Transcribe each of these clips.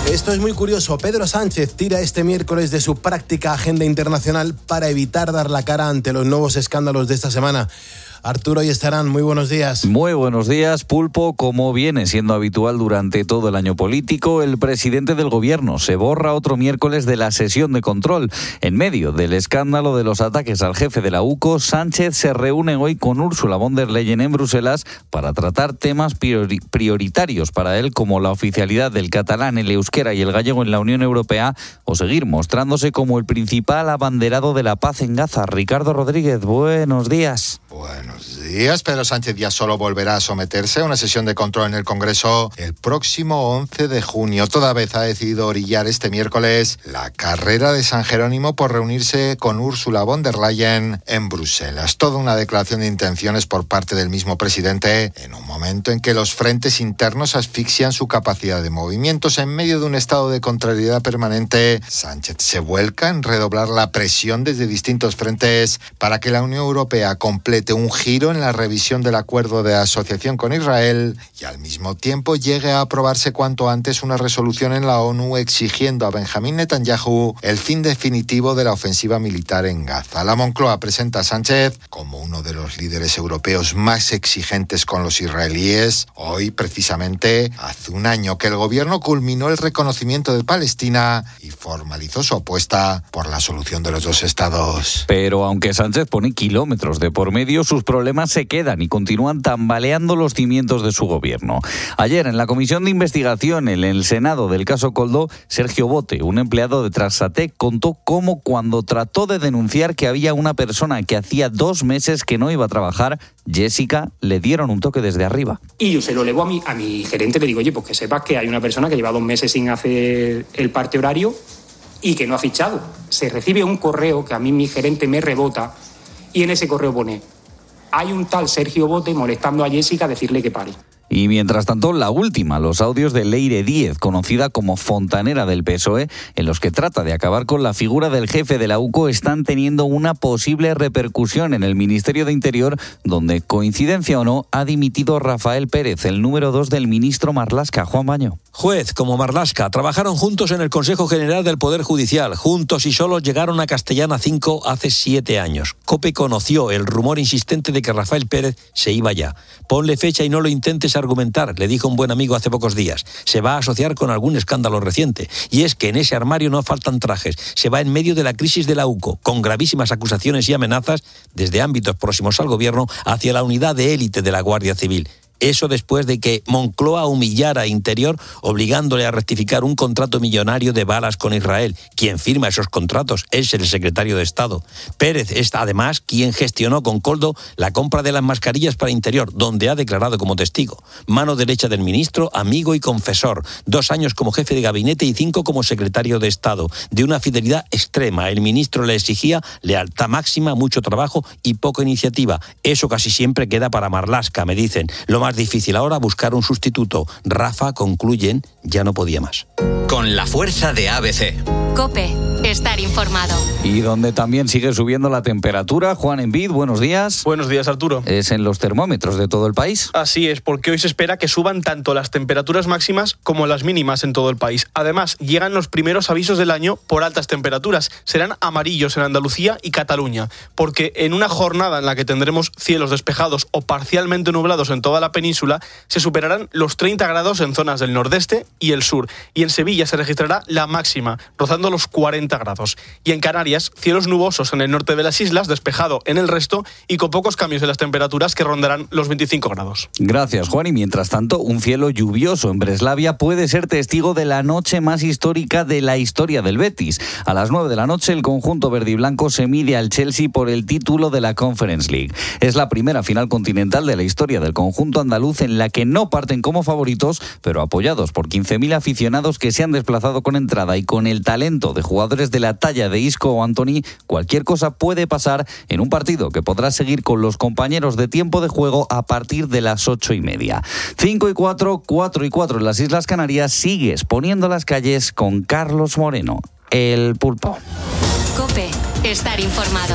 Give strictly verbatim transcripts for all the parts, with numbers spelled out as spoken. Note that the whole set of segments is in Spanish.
Esto es muy curioso. Pedro Sánchez tira este miércoles de su práctica agenda internacional para evitar dar la cara ante los nuevos escándalos de esta semana. Arturo y Estarán, muy buenos días. Muy buenos días, Pulpo. Como viene siendo habitual durante todo el año político, el presidente del gobierno se borra otro miércoles de la sesión de control. En medio del escándalo de los ataques al jefe de la U C O, Sánchez se reúne hoy con Ursula von der Leyen en Bruselas para tratar temas priori- prioritarios para él, como la oficialidad del catalán, el euskera y el gallego en la Unión Europea, o seguir mostrándose como el principal abanderado de la paz en Gaza. Ricardo Rodríguez, buenos días. Buenos días. Pedro Sánchez ya solo volverá a someterse a una sesión de control en el Congreso el próximo once de junio. Toda vez ha decidido orillar este miércoles la carrera de San Jerónimo por reunirse con Ursula von der Leyen en Bruselas. Toda una declaración de intenciones por parte del mismo presidente en un momento en que los frentes internos asfixian su capacidad de movimientos. En medio de un estado de contrariedad permanente, Sánchez se vuelca en redoblar la presión desde distintos frentes para que la Unión Europea complete un giro en la revisión del acuerdo de asociación con Israel y al mismo tiempo llegue a aprobarse cuanto antes una resolución en la ONU exigiendo a Benjamín Netanyahu el fin definitivo de la ofensiva militar en Gaza. La Moncloa presenta a Sánchez como uno de los líderes europeos más exigentes con los israelíes. Hoy, precisamente, hace un año que el gobierno culminó el reconocimiento de Palestina y formalizó su apuesta por la solución de los dos estados. Pero aunque Sánchez pone kilómetros de por medio, sus problemas se quedan y continúan tambaleando los cimientos de su gobierno. Ayer, en la comisión de investigación en el Senado del caso Koldo, Sergio Bote, un empleado de Transatec, contó cómo cuando trató de denunciar que había una persona que hacía dos meses que no iba a trabajar, Jessica, le dieron un toque desde arriba. Y yo se lo elevo a mi, a mi gerente, le digo, oye, pues que sepas que hay una persona que lleva dos meses sin hacer el parte horario y que no ha fichado. Se recibe un correo que a mí mi gerente me rebota y en ese correo pone: hay un tal Sergio Bote molestando a Jessica a decirle que pare. Y mientras tanto, la última, los audios de Leire Díez, conocida como fontanera del P S O E, en los que trata de acabar con la figura del jefe de la U C O, están teniendo una posible repercusión en el Ministerio de Interior, donde, coincidencia o no, ha dimitido Rafael Pérez, el número dos del ministro Marlaska. Juan Baño. Juez como Marlaska trabajaron juntos en el Consejo General del Poder Judicial. Juntos y solos llegaron a Castellana cinco hace siete años. COPE conoció el rumor insistente de que Rafael Pérez se iba ya. Ponle fecha y no lo intentes argumentar, le dijo un buen amigo hace pocos días. Se va a asociar con algún escándalo reciente. Y es que en ese armario no faltan trajes. Se va en medio de la crisis de la U C O, con gravísimas acusaciones y amenazas desde ámbitos próximos al gobierno hacia la unidad de élite de la Guardia Civil. Eso después de que Moncloa humillara a Interior, obligándole a rectificar un contrato millonario de balas con Israel. Quien firma esos contratos es el secretario de Estado. Pérez es además quien gestionó con Koldo la compra de las mascarillas para Interior, donde ha declarado como testigo. Mano derecha del ministro, amigo y confesor. Dos años como jefe de gabinete y cinco como secretario de Estado. De una fidelidad extrema. El ministro le exigía lealtad máxima, mucho trabajo y poca iniciativa. Eso casi siempre queda para Marlaska, me dicen. Lo más difícil ahora buscar un sustituto. Rafa, concluyen, ya no podía más. Con la fuerza de A B C. COPE, estar informado. Y donde también sigue subiendo la temperatura, Juan Envid, buenos días. Buenos días, Arturo. Es en los termómetros de todo el país. Así es, porque hoy se espera que suban tanto las temperaturas máximas como las mínimas en todo el país. Además, llegan los primeros avisos del año por altas temperaturas. Serán amarillos en Andalucía y Cataluña, porque en una jornada en la que tendremos cielos despejados o parcialmente nublados en toda la península, se superarán los treinta grados en zonas del nordeste y el sur. Y en Sevilla se registrará la máxima, rozando los cuarenta grados. Y en Canarias, cielos nubosos en el norte de las islas, despejado en el resto y con pocos cambios en las temperaturas que rondarán los veinticinco grados. Gracias, Juan. Y mientras tanto, un cielo lluvioso en Breslavia puede ser testigo de la noche más histórica de la historia del Betis. A las nueve de la noche, el conjunto verde y blanco se mide al Chelsea por el título de la Conference League. Es la primera final continental de la historia del conjunto andaluz en la que no parten como favoritos, pero apoyados por quince mil aficionados que se han desplazado con entrada y con el talento de jugadores de la talla de Isco o Antony, cualquier cosa puede pasar en un partido que podrá seguir con los compañeros de tiempo de juego a partir de las ocho y media. Cinco y cuatro, cuatro y cuatro en las Islas Canarias. Sigues poniendo las calles con Carlos Moreno, el Pulpo. COPE, estar informado.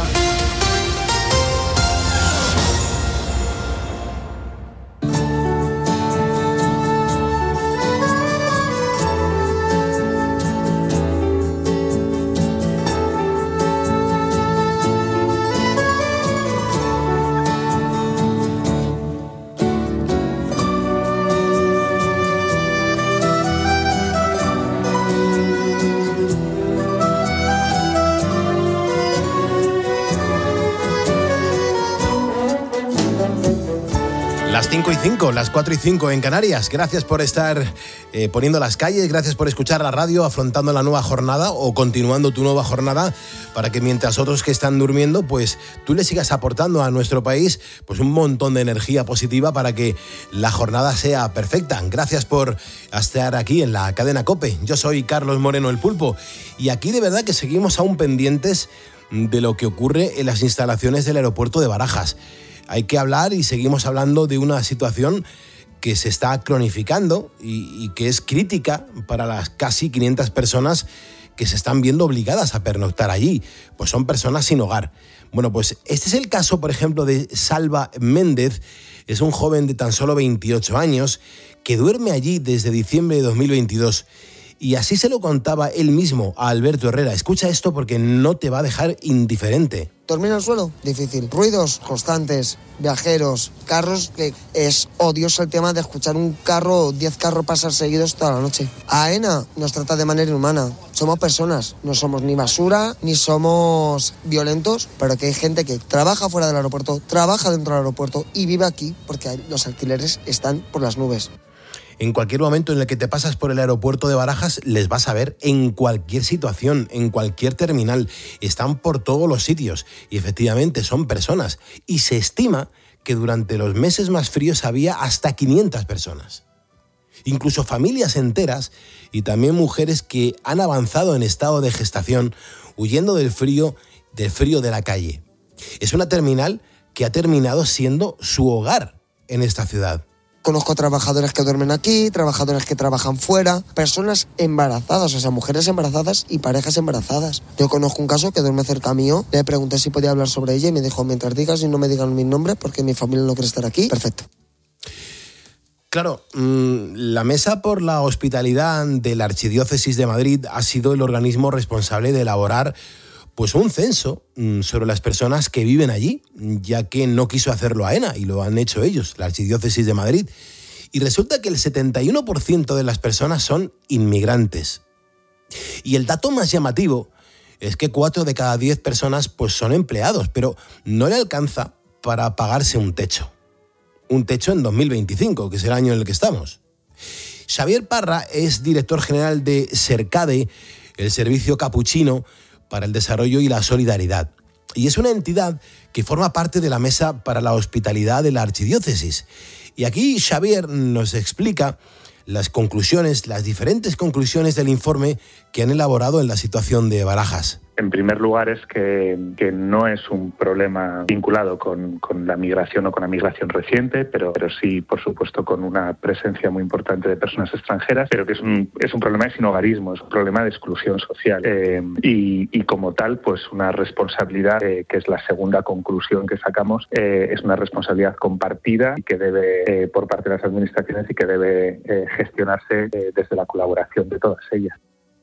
cinco y cinco, las cuatro y cinco en Canarias. Gracias por estar eh, poniendo las calles, gracias por escuchar la radio, afrontando la nueva jornada o continuando tu nueva jornada, para que mientras otros que están durmiendo, pues tú le sigas aportando a nuestro país pues un montón de energía positiva para que la jornada sea perfecta. Gracias por estar aquí en la cadena COPE. Yo soy Carlos Moreno, el Pulpo, y aquí de verdad que seguimos aún pendientes de lo que ocurre en las instalaciones del aeropuerto de Barajas. Hay que hablar y seguimos hablando de una situación que se está cronificando y, y que es crítica para las casi quinientas personas que se están viendo obligadas a pernoctar allí. Pues son personas sin hogar. Bueno, pues este es el caso, por ejemplo, de Salva Méndez. Es un joven de tan solo veintiocho años que duerme allí desde diciembre de dos mil veintidós. Y así se lo contaba él mismo a Alberto Herrera. Escucha esto porque no te va a dejar indiferente. ¿Dormir en el suelo? Difícil. Ruidos constantes, viajeros, carros, que es odioso el tema de escuchar un carro o diez carros pasar seguidos toda la noche. AENA nos trata de manera inhumana. Somos personas, no somos ni basura, ni somos violentos, pero que hay gente que trabaja fuera del aeropuerto, trabaja dentro del aeropuerto y vive aquí porque los alquileres están por las nubes. En cualquier momento en el que te pasas por el aeropuerto de Barajas, les vas a ver en cualquier situación, en cualquier terminal. Están por todos los sitios y efectivamente son personas. Y se estima que durante los meses más fríos había hasta quinientas personas. Incluso familias enteras y también mujeres que han avanzado en estado de gestación huyendo del frío, del frío de la calle. Es una terminal que ha terminado siendo su hogar en esta ciudad. Conozco trabajadores que duermen aquí, trabajadores que trabajan fuera, personas embarazadas, o sea, mujeres embarazadas y parejas embarazadas. Yo conozco un caso que duerme cerca mío, le pregunté si podía hablar sobre ella y me dijo, mientras digas y no me digan mi nombre porque mi familia no quiere estar aquí, perfecto. Claro, la Mesa por la Hospitalidad de la Archidiócesis de Madrid ha sido el organismo responsable de elaborar pues un censo sobre las personas que viven allí, ya que no quiso hacerlo AENA y lo han hecho ellos, la Archidiócesis de Madrid. Y resulta que el setenta y uno por ciento de las personas son inmigrantes. Y el dato más llamativo es que cuatro de cada diez personas pues son empleados, pero no le alcanza para pagarse un techo. Un techo en dos mil veinticinco, que es el año en el que estamos. Xavier Parra es director general de Sercade, el servicio capuchino para el desarrollo y la solidaridad. Y es una entidad que forma parte de la Mesa para la Hospitalidad de la Archidiócesis. Y aquí Xavier nos explica las conclusiones, las diferentes conclusiones del informe que han elaborado en la situación de Barajas. En primer lugar es que, que no es un problema vinculado con, con la migración o con la migración reciente, pero, pero sí, por supuesto, con una presencia muy importante de personas extranjeras, pero que es un, es un problema de sinhogarismo, es un problema de exclusión social. Eh, y, y como tal, pues una responsabilidad, eh, que es la segunda conclusión que sacamos, eh, es una responsabilidad compartida y que debe, eh, por parte de las administraciones y que debe eh, gestionarse eh, desde la colaboración de todas ellas.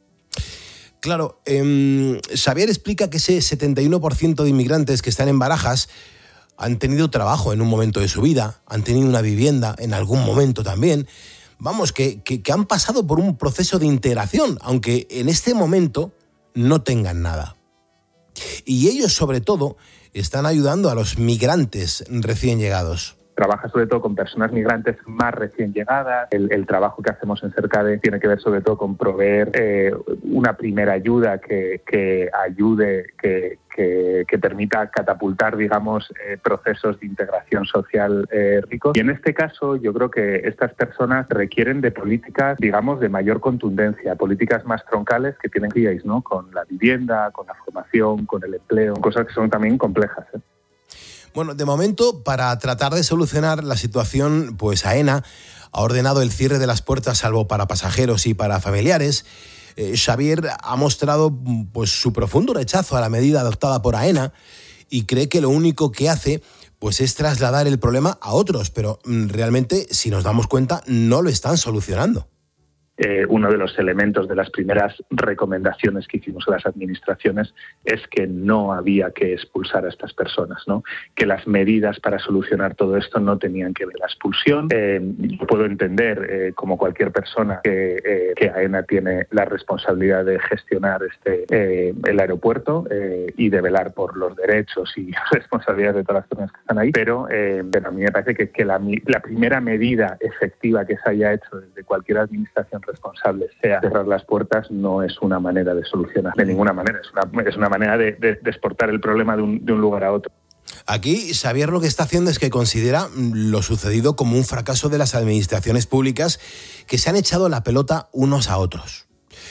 Claro, eh, Xavier explica que ese setenta y uno por ciento de inmigrantes que están en Barajas han tenido trabajo en un momento de su vida, han tenido una vivienda en algún momento también. Vamos, que, que, que han pasado por un proceso de integración, aunque en este momento no tengan nada. Y ellos, sobre todo, están ayudando a los migrantes recién llegados. Trabaja sobre todo con personas migrantes más recién llegadas. El, el trabajo que hacemos en Sercade tiene que ver sobre todo con proveer eh, una primera ayuda que, que ayude, que, que, que permita catapultar, digamos, eh, procesos de integración social eh, ricos. Y en este caso yo creo que estas personas requieren de políticas, digamos, de mayor contundencia, políticas más troncales que tienen que ir, ¿no?, con la vivienda, con la formación, con el empleo, cosas que son también complejas, ¿eh? Bueno, de momento, para tratar de solucionar la situación, pues AENA ha ordenado el cierre de las puertas, salvo para pasajeros y para familiares. Eh, Xavier ha mostrado pues su profundo rechazo a la medida adoptada por AENA y cree que lo único que hace pues es trasladar el problema a otros, pero realmente, si nos damos cuenta, no lo están solucionando. eh, uno de los elementos de las primeras recomendaciones que hicimos a las administraciones es que no había que expulsar a estas personas, ¿no? Que las medidas para solucionar todo esto no tenían que ver la expulsión. Eh, yo puedo entender, eh, como cualquier persona, que, eh, que AENA tiene la responsabilidad de gestionar este eh, el aeropuerto eh, y de velar por los derechos y responsabilidades de todas las personas que están ahí, pero, eh, pero a mí me parece que, que la, la primera medida efectiva que se haya hecho desde cualquier administración responsable sea cerrar las puertas, no es una manera de solucionar, de ninguna manera, es una, es una manera de, de, de exportar el problema de un, de un lugar a otro. Aquí, Xavier lo que está haciendo es que considera lo sucedido como un fracaso de las administraciones públicas que se han echado la pelota unos a otros.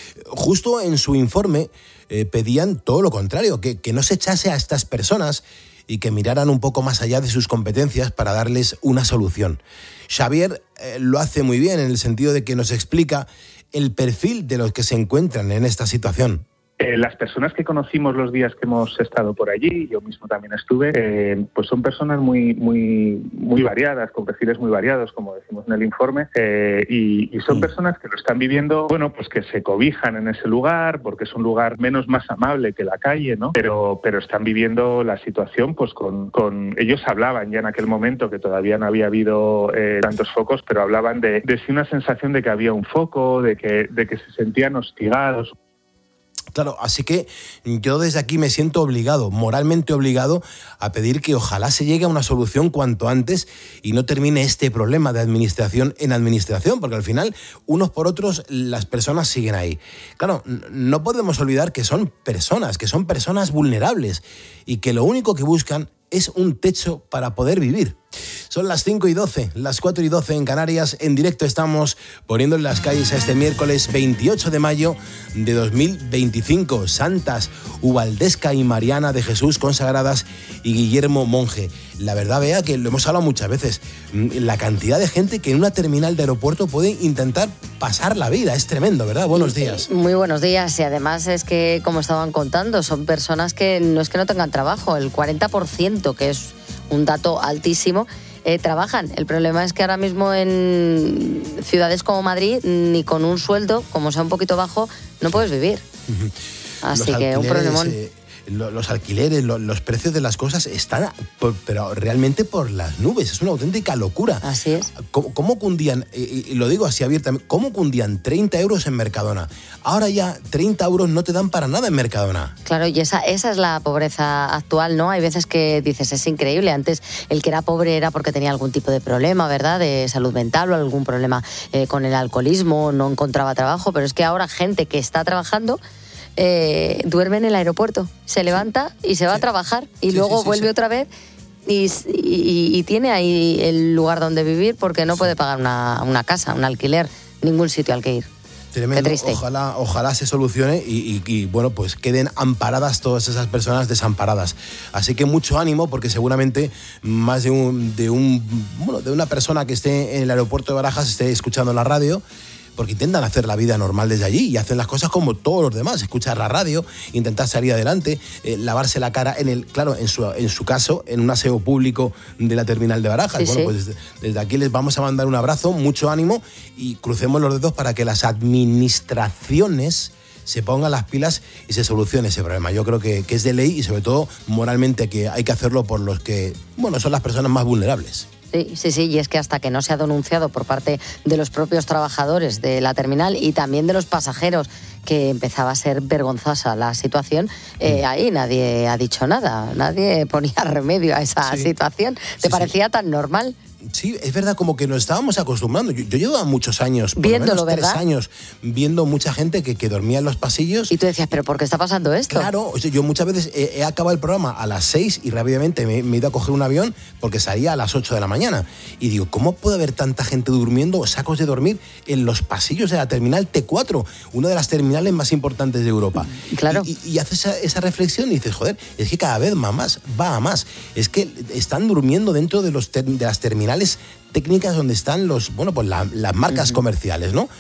Justo en su informe eh, pedían todo lo contrario, que, que no se echase a estas personas y que miraran un poco más allá de sus competencias para darles una solución. Xavier eh, lo hace muy bien en el sentido de que nos explica el perfil de los que se encuentran en esta situación. Eh, las personas que conocimos los días que hemos estado por allí, yo mismo también estuve, eh, pues son personas muy muy muy variadas, con perfiles muy variados, como decimos en el informe, eh, y, y son mm. personas que lo están viviendo, bueno, pues que se cobijan en ese lugar, porque es un lugar menos más amable que la calle, ¿no? Pero pero están viviendo la situación, pues con, con ellos hablaban ya en aquel momento, que todavía no había habido eh, tantos focos, pero hablaban de, de sí una sensación de que había un foco, de que, de que se sentían hostigados. Claro, así que yo desde aquí me siento obligado, moralmente obligado, a pedir que ojalá se llegue a una solución cuanto antes y no termine este problema de administración en administración, porque al final, unos por otros, las personas siguen ahí. Claro, no podemos olvidar que son personas, que son personas vulnerables y que lo único que buscan es un techo para poder vivir. Son las cinco y doce, las cuatro y doce en Canarias. En directo estamos poniendo en las calles a este miércoles veintiocho de mayo de dos mil veinticinco. Santas Ubaldesca y Mariana de Jesús consagradas y Guillermo Monje. La verdad, Bea, que lo hemos hablado muchas veces, la cantidad de gente que en una terminal de aeropuerto puede intentar pasar la vida. Es tremendo, ¿verdad? Buenos días. Muy buenos días. Y además es que, como estaban contando, son personas que no es que no tengan trabajo. El cuarenta por ciento, que es un dato altísimo, eh, trabajan. El problema es que ahora mismo en ciudades como Madrid, ni con un sueldo, como sea un poquito bajo, no puedes vivir. Así que un problemón. Eh, los alquileres, los precios de las cosas están, por, pero realmente por las nubes. Es una auténtica locura. Así es. ¿Cómo, cómo cundían, y lo digo así abiertamente, cómo cundían treinta euros en Mercadona? Ahora ya treinta euros no te dan para nada en Mercadona. Claro, y esa, esa es la pobreza actual, ¿no? Hay veces que dices, es increíble. Antes el que era pobre era porque tenía algún tipo de problema, ¿verdad? De salud mental o algún problema eh, con el alcoholismo, no encontraba trabajo. Pero es que ahora gente que está trabajando Eh, duerme en el aeropuerto, se levanta y se va sí. a trabajar y sí, luego sí, sí, vuelve sí. otra vez y, y, y tiene ahí el lugar donde vivir porque no sí. puede pagar una, una casa, un alquiler, ningún sitio al que ir. Tremendo. Qué triste. Ojalá, ojalá se solucione y, y, y bueno, pues queden amparadas todas esas personas desamparadas. Así que mucho ánimo, porque seguramente más de un, de un bueno, de una persona que esté en el aeropuerto de Barajas esté escuchando la radio, porque intentan hacer la vida normal desde allí y hacen las cosas como todos los demás, escuchar la radio, intentar salir adelante, eh, lavarse la cara, en el claro, en su, en su caso, en un aseo público de la terminal de Barajas. Sí, bueno, sí. pues desde, desde aquí les vamos a mandar un abrazo, mucho ánimo y crucemos los dedos para que las administraciones se pongan las pilas y se solucione ese problema. Yo creo que, que es de ley y sobre todo moralmente que hay que hacerlo por los que, bueno, son las personas más vulnerables. Sí, sí, sí, y es que hasta que no se ha denunciado por parte de los propios trabajadores de la terminal y también de los pasajeros, que empezaba a ser vergonzosa la situación, eh, ahí nadie ha dicho nada, nadie ponía remedio a esa sí. situación. ¿Te sí, parecía sí. tan normal? Sí, es verdad, como que nos estábamos acostumbrando. Yo, yo llevo muchos años, por viéndolo, lo menos tres ¿verdad? años, viendo mucha gente que, que dormía en los pasillos. Y tú decías, ¿pero por qué está pasando esto? Claro, yo muchas veces he, he acabado el programa a las seis y rápidamente me, me he ido a coger un avión porque salía a las ocho de la mañana. Y digo, ¿cómo puede haber tanta gente durmiendo o sacos de dormir en los pasillos de la terminal T cuatro, una de las terminales más importantes de Europa? Claro. Y, y, y haces esa, esa reflexión y dices, joder, es que cada vez va más, va a más. Es que están durmiendo dentro de, los ter, de las terminales técnicas donde están los, bueno, pues la, las marcas uh-huh. comerciales, ¿no?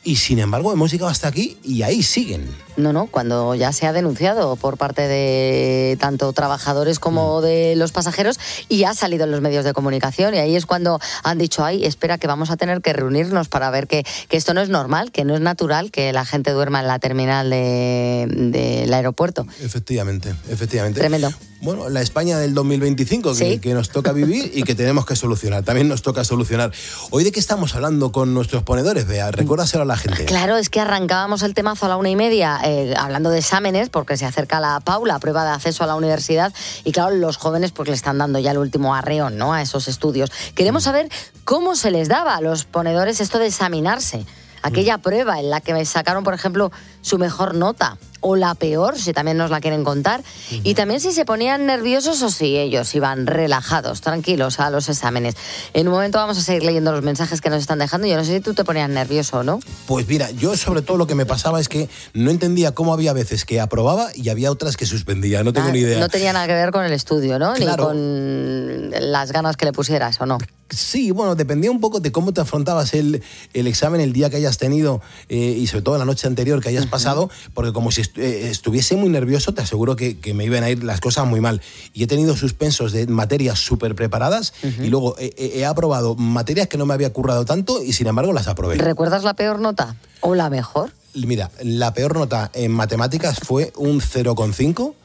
y sin embargo hemos llegado hasta aquí y ahí siguen. No, no, cuando ya se ha denunciado por parte de tanto trabajadores como de los pasajeros y ha salido en los medios de comunicación, y ahí es cuando han dicho, ay, espera, que vamos a tener que reunirnos para ver que, que esto no es normal, que no es natural que la gente duerma en la terminal de, del aeropuerto. Efectivamente, efectivamente. Tremendo. Bueno, la España del dos mil veinticinco que, ¿Sí? que nos toca vivir y que tenemos que solucionar. También nos toca solucionar. Hoy, ¿de qué estamos hablando con nuestros ponedores, Bea? Recuérdaselo a la gente. Claro, es que arrancábamos el temazo a la una y media eh, hablando de exámenes, porque se acerca la PAU, la prueba de acceso a la universidad, y claro, los jóvenes pues le están dando ya el último arreón, ¿no?, a esos estudios. Queremos saber cómo se les daba a los ponedores esto de examinarse. Aquella prueba en la que sacaron, por ejemplo, su mejor nota, o la peor, si también nos la quieren contar. Uh-huh. Y también si se ponían nerviosos o si ellos iban relajados, tranquilos a los exámenes. En un momento vamos a seguir leyendo los mensajes que nos están dejando. Yo no sé si tú te ponías nervioso o no. Pues mira, yo sobre todo lo que me pasaba es que no entendía cómo había veces que aprobaba y había otras que suspendía. No tengo ah, ni idea. No tenía nada que ver con el estudio, ¿no? Claro. Ni con las ganas que le pusieras, ¿o no? Sí, bueno, dependía un poco de cómo te afrontabas el, el examen el día que hayas tenido eh, y sobre todo la noche anterior que hayas uh-huh. pasado, porque como si est- eh, estuviese muy nervioso, te aseguro que, que me iban a ir las cosas muy mal. Y he tenido suspensos de materias súper preparadas uh-huh. y luego he, he aprobado materias que no me había currado tanto y sin embargo las aprobé. ¿Recuerdas la peor nota o la mejor? Mira, la peor nota en matemáticas fue un cero coma cinco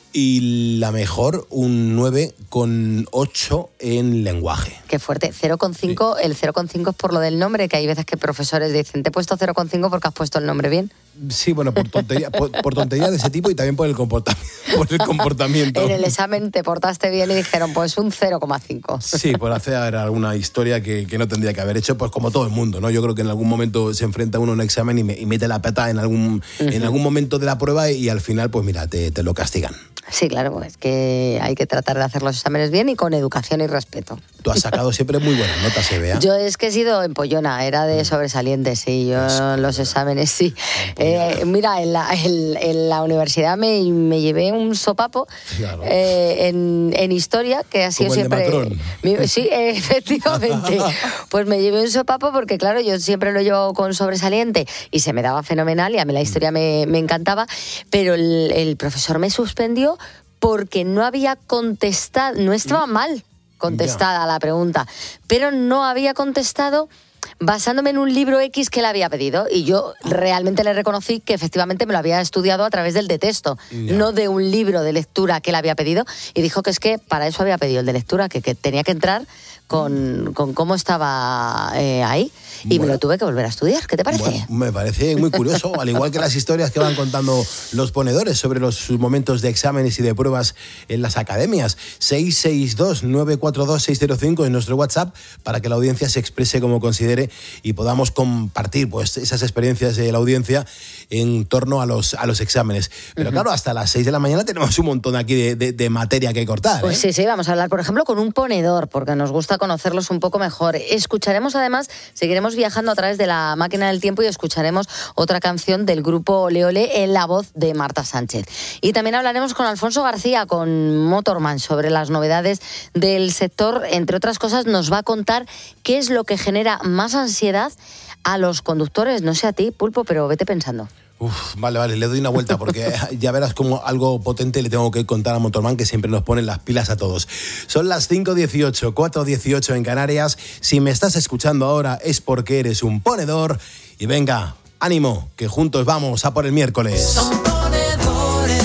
y la mejor un nueve coma ocho en lenguaje. Qué fuerte. cero coma cinco, sí. El cero coma cinco es por lo del nombre, que hay veces que profesores dicen, te he puesto cero coma cinco porque has puesto el nombre bien. Sí, bueno, por tontería, por, por tontería de ese tipo y también por el comportamiento. Por el comportamiento. En el examen te portaste bien y dijeron, pues un cero coma cinco. Sí, por hacer alguna historia que, que no tendría que haber hecho, pues como todo el mundo, ¿no? Yo creo que en algún momento se enfrenta uno a un examen y, me, y mete la pata en algún, uh-huh. en algún momento de la prueba y, y al final, pues mira, te, te lo castigan. Sí, claro, pues que hay que tratar de hacer los exámenes bien y con educación y respeto. Tú has sacado siempre muy buenas notas, se vea. Yo es que he sido empollona, era de sobresaliente, sí, yo es los exámenes, sí. Eh, mira, en la, en, en la universidad me, me llevé un sopapo claro. eh, en, en historia, que ha sido como siempre... El de Macron. Mi, sí, efectivamente. Pues me llevé un sopapo porque, claro, yo siempre lo llevo con sobresaliente y se me daba fenomenal y a mí la historia me, me encantaba, pero el, el profesor me suspendió porque no había contestado, no estaba mal contestada la pregunta, pero no había contestado basándome en un libro X que le había pedido, y yo realmente le reconocí que efectivamente me lo había estudiado a través del de texto, yeah. no de un libro de lectura que le había pedido, y dijo que es que para eso había pedido el de lectura, que, que tenía que entrar con, con cómo estaba eh, ahí, y bueno, me lo tuve que volver a estudiar. ¿Qué te parece? Bueno, me parece muy curioso, al igual que las historias que van contando los ponedores sobre los sus momentos de exámenes y de pruebas en las academias. seis seis dos, nueve cuatro dos, seis cero cinco en nuestro WhatsApp para que la audiencia se exprese como considere y podamos compartir pues esas experiencias de la audiencia en torno a los, a los exámenes. Pero uh-huh. claro, hasta las seis de la mañana tenemos un montón aquí de, de, de materia que cortar. ¿eh? Pues sí, sí, vamos a hablar, por ejemplo, con un ponedor, porque nos gusta conocerlos un poco mejor. Escucharemos además, seguiremos viajando a través de la máquina del tiempo y escucharemos otra canción del grupo Ole Ole en la voz de Marta Sánchez. Y también hablaremos con Alfonso García, con Motorman, sobre las novedades del sector. Entre otras cosas, nos va a contar qué es lo que genera más ansiedad a los conductores. No sé a ti, Pulpo, pero vete pensando. Uf, vale, vale, le doy una vuelta porque ya verás como algo potente le tengo que contar a Motorman, que siempre nos pone las pilas a todos. Son las cinco dieciocho, cuatro dieciocho en Canarias. Si me estás escuchando ahora es porque eres un ponedor. Y venga, ánimo, que juntos vamos a por el miércoles. Son ponedores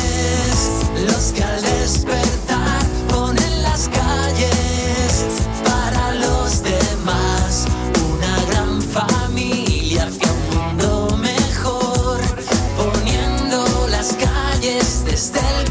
los que al despertar ponen las calles para los demás. Una gran familia hacia un mundo mejor, poniendo las calles desde el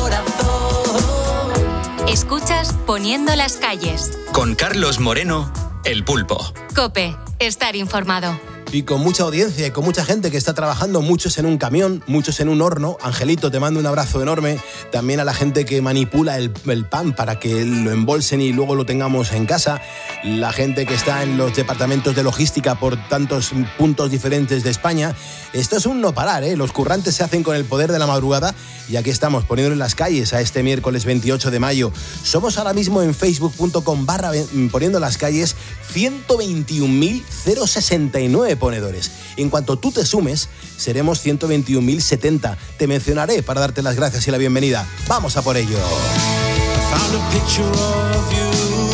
corazón. Escuchas Poniendo las calles. Con Carlos Moreno, El Pulpo. COPE, estar informado. Y con mucha audiencia y con mucha gente que está trabajando, muchos en un camión, muchos en un horno. Angelito, te mando un abrazo enorme. También a la gente que manipula el, el pan para que lo embolsen y luego lo tengamos en casa. La gente que está en los departamentos de logística por tantos puntos diferentes de España. Esto es un no parar, ¿eh? Los currantes se hacen con el poder de la madrugada y aquí estamos poniéndolo en las calles a este miércoles veintiocho de mayo. Somos ahora mismo en facebook punto com barra poniendo las calles ciento veintiún mil sesenta y nueve ponedores. En cuanto tú te sumes, seremos ciento veintiún mil setenta. Te mencionaré para darte las gracias y la bienvenida. ¡Vamos a por ello! Found a picture of you.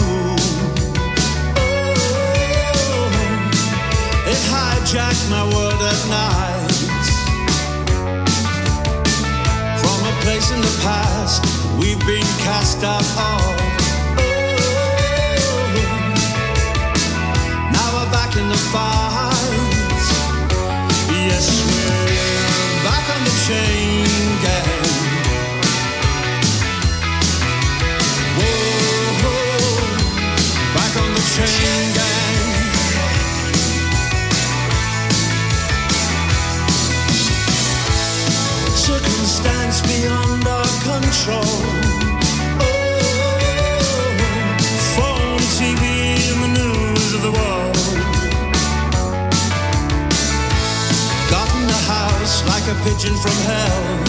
Oh, it hijacked my world at night. From a place in the past we've been cast out of. Oh, now we're back in the fight. Yes, we're back on the chain gang. Back on the chain gang. Circumstance beyond our control. Oh, phone, T V, and the news of the world. Got in the house like a pigeon from hell.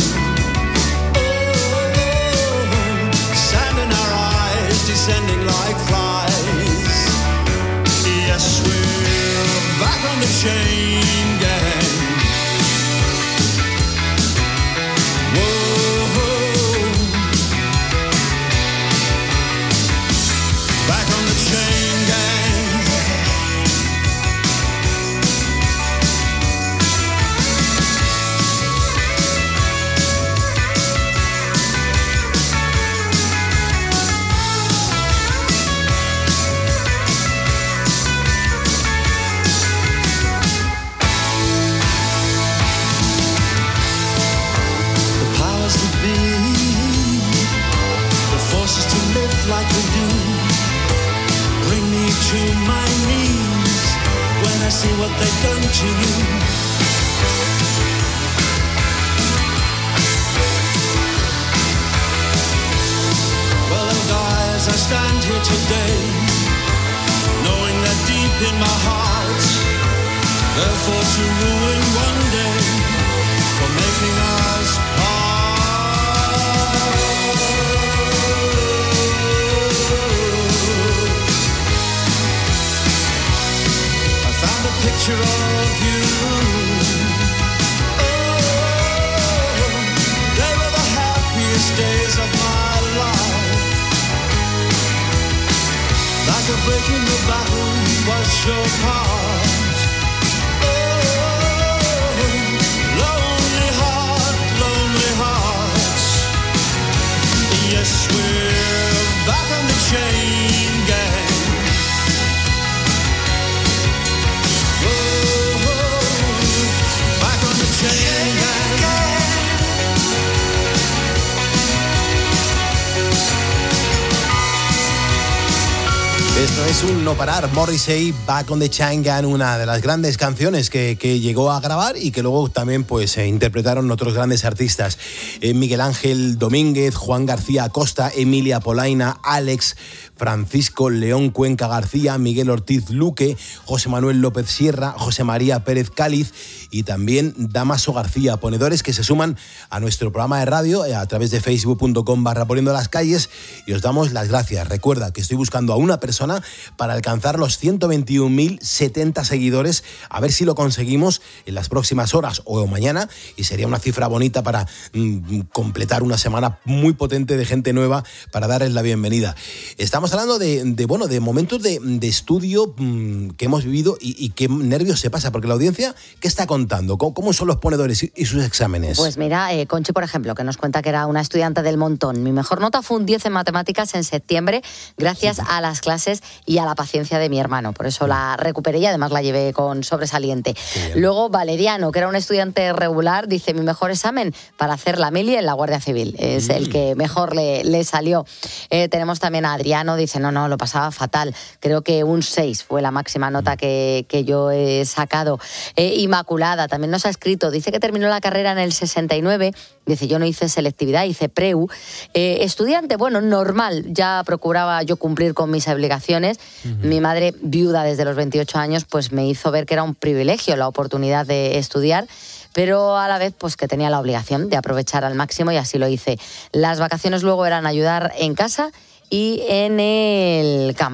Oh, sand in our eyes, descending like flies. Yes, we're back on the chain gang. Whoa, back on the chain gang. Like we do, bring me to my knees when I see what they've done to you. Well, oh guys, I stand here today, knowing that deep in my heart, they're for to ruin one day, for making us part. Picture of you. Oh, they were the happiest days of my life. Like a break in the battle was your part. Oh, lonely heart, lonely hearts. Yes, we're back on the chain gang. Esto es un no parar. Morrissey, Back on the Chain Gang, una de las grandes canciones que, que llegó a grabar y que luego también pues eh, interpretaron otros grandes artistas. Eh, Miguel Ángel Domínguez, Juan García Acosta, Emilia Polaina, Alex, Francisco León Cuenca García, Miguel Ortiz Luque, José Manuel López Sierra, José María Pérez Cáliz y también Damaso García, ponedores que se suman a nuestro programa de radio a través de facebook punto com barra poniendo las calles y os damos las gracias. Recuerda que estoy buscando a una persona para alcanzar los ciento veintiún mil setenta seguidores, a ver si lo conseguimos en las próximas horas o mañana, y sería una cifra bonita para mm, completar una semana muy potente de gente nueva para darles la bienvenida. Estamos hablando de, de bueno, de momentos de, de estudio mmm, que hemos vivido y, y qué nervios se pasa, porque la audiencia, ¿qué está contando? ¿Cómo, cómo son los ponedores y, y sus exámenes? Pues mira, eh, Conchi, por ejemplo, que nos cuenta que era una estudiante del montón. Mi mejor nota fue un diez en matemáticas en septiembre, gracias a las clases y a la paciencia de mi hermano. Por eso la recuperé y además la llevé con sobresaliente. Luego, Valeriano, que era un estudiante regular, dice, mi mejor examen para hacer la mili en la Guardia Civil. Es mm. el que mejor le, le salió. Eh, tenemos también a Adriano, dice, no, no, lo pasaba fatal. Creo que un seis fue la máxima nota que, que yo he sacado. Eh, Inmaculada también nos ha escrito, dice que terminó la carrera en el sesenta y nueve, dice, yo no hice selectividad, hice preu. Eh, estudiante, bueno, normal, ya procuraba yo cumplir con mis obligaciones. Uh-huh. Mi madre, viuda desde los veintiocho años, pues me hizo ver que era un privilegio la oportunidad de estudiar, pero a la vez pues que tenía la obligación de aprovechar al máximo y así lo hice. Las vacaciones luego eran ayudar en casa y en el campo.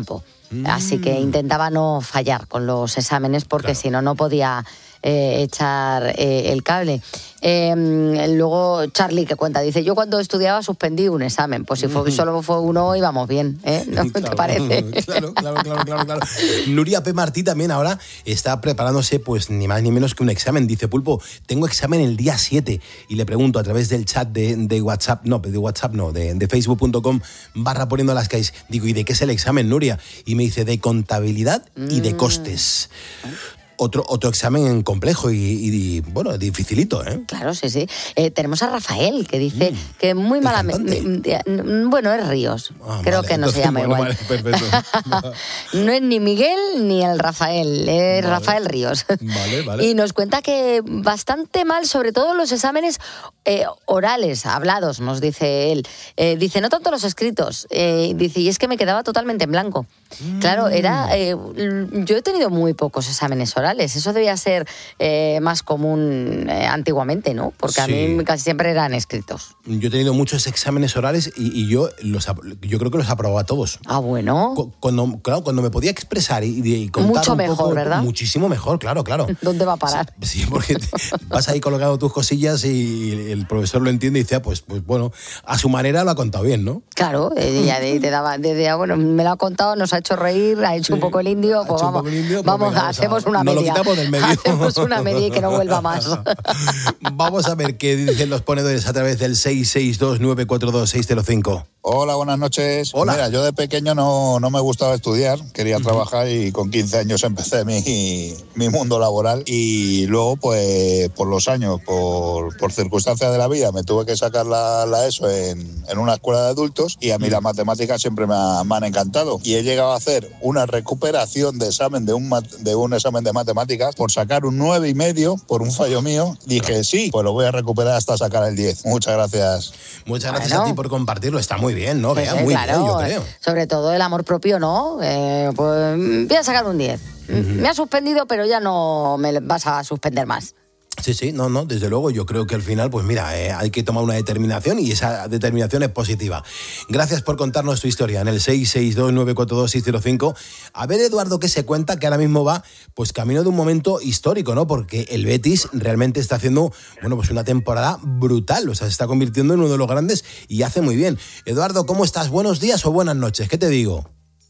Mm. Así que intentaba no fallar con los exámenes porque claro. si no, no podía eh, echar eh, el cable. Eh, luego Charlie que cuenta, dice, yo cuando estudiaba suspendí un examen, pues si fue, solo fue uno íbamos bien, ¿eh? ¿No claro, te parece? Claro, claro, claro, claro, claro. Nuria P. Martí también ahora está preparándose pues ni más ni menos que un examen. Dice, Pulpo, tengo examen el día siete y le pregunto a través del chat de, de WhatsApp, no, de WhatsApp no, de, de facebook punto com barra poniendo las calles. Digo, ¿y de qué es el examen, Nuria? Y me dice, de contabilidad y de costes. Otro, otro examen complejo y, y, bueno, dificilito, ¿eh? Claro, sí, sí. Eh, tenemos a Rafael, que dice mm, que muy malamente... Bueno, es Ríos. Ah, Creo vale. que no Entonces, se llama bueno, igual. Vale, perfecto. No es ni Miguel ni el Rafael, es vale. Rafael Ríos. Vale, vale. Y nos cuenta que bastante mal, sobre todo los exámenes eh, orales, hablados, nos dice él. Eh, dice, no tanto los escritos. Eh, dice, y es que me quedaba totalmente en blanco. Mm. Claro, era... Eh, yo he tenido muy pocos exámenes orales. Eso debía ser eh, más común eh, antiguamente, ¿no? Porque sí. a mí casi siempre eran escritos. Yo he tenido muchos exámenes orales y, y yo los yo creo que los aprobaba todos. Ah, bueno. Cuando, claro, cuando me podía expresar y, y contar mucho un mejor, poco, ¿verdad? Muchísimo mejor, claro, claro. ¿Dónde va a parar? Sí, porque te, vas ahí colocando tus cosillas y el profesor lo entiende y dice, ah, pues, pues bueno, a su manera lo ha contado bien, ¿no? Claro, ella te daba, decía, bueno, me lo ha contado, nos ha hecho reír, ha hecho sí, un poco el indio, pues vamos, indio, pues vamos, venga, hacemos una no media. Lo quitamos del medio. Hacemos una media y que no vuelva más. Vamos a ver qué dicen los ponedores a través del seis seis dos nueve cuatro dos seis cero cinco. Hola, buenas noches. Hola. Mira, yo de pequeño no, no me gustaba estudiar, quería uh-huh. trabajar y con quince años empecé mi, mi mundo laboral y luego, pues, por los años, por, por circunstancias de la vida, me tuve que sacar la, la ESO en, en una escuela de adultos y a mí uh-huh. las matemáticas siempre me, ha, me han encantado y he llegado a hacer una recuperación de examen de un, de un examen de matemáticas por sacar un nueve y medio por un fallo mío. Dije, sí, pues lo voy a recuperar hasta sacar el diez. Muchas gracias. Muchas gracias bueno. a ti por compartirlo, está muy bien, ¿no? Vea, pues, muy claro, bien, yo creo. Sobre todo el amor propio, ¿no? Eh, pues voy a sacar un diez. Uh-huh. Me ha suspendido, pero ya no me vas a suspender más. Sí, sí, no, no, desde luego yo creo que al final, pues mira, eh, hay que tomar una determinación y esa determinación es positiva. Gracias por contarnos tu historia en el seis seis dos nueve cuatro dos seis cero cinco. A ver, Eduardo, qué se cuenta, que ahora mismo va pues camino de un momento histórico, ¿no? Porque el Betis realmente está haciendo, bueno, pues una temporada brutal, o sea, se está convirtiendo en uno de los grandes y hace muy bien. Eduardo, ¿cómo estás? ¿Buenos días o buenas noches? ¿Qué te digo?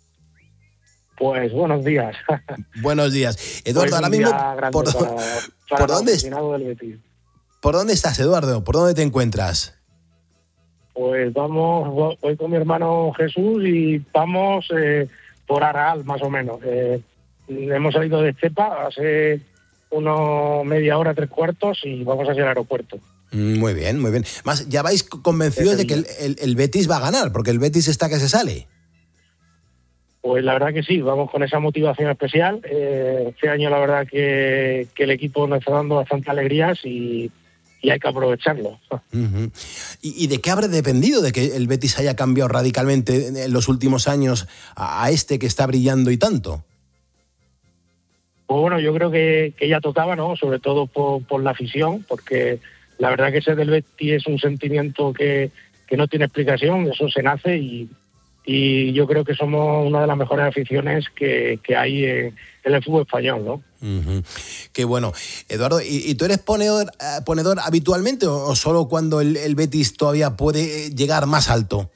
Pues buenos días. Buenos días. Eduardo, ahora mismo, ¿por, para, para ¿por dónde del ¿Por dónde estás, Eduardo? ¿Por dónde te encuentras? Pues vamos, voy con mi hermano Jesús y vamos eh, por Araal, más o menos. Eh, hemos salido de Estepa hace unos media hora, tres cuartos y vamos hacia el aeropuerto. Muy bien, muy bien. Más, ¿ya vais convencidos de que el, el, el Betis va a ganar? Porque el Betis está que se sale. Pues la verdad que sí, vamos con esa motivación especial. Eh, este año la verdad que, que el equipo nos está dando bastantes alegrías y, y hay que aprovecharlo. Uh-huh. ¿Y, ¿Y de qué habrá dependido de que el Betis haya cambiado radicalmente en los últimos años a, a este que está brillando y tanto? Pues bueno, yo creo que, que ya tocaba, ¿no? Sobre todo por, por la afición, porque la verdad que ser del Betis es un sentimiento que, que no tiene explicación, eso se nace y... Y yo creo que somos una de las mejores aficiones que, que hay en, en el fútbol español, ¿no? Uh-huh. Qué bueno. Eduardo, ¿y, y tú eres ponedor, uh, ponedor habitualmente o, o solo cuando el, el Betis todavía puede llegar más alto?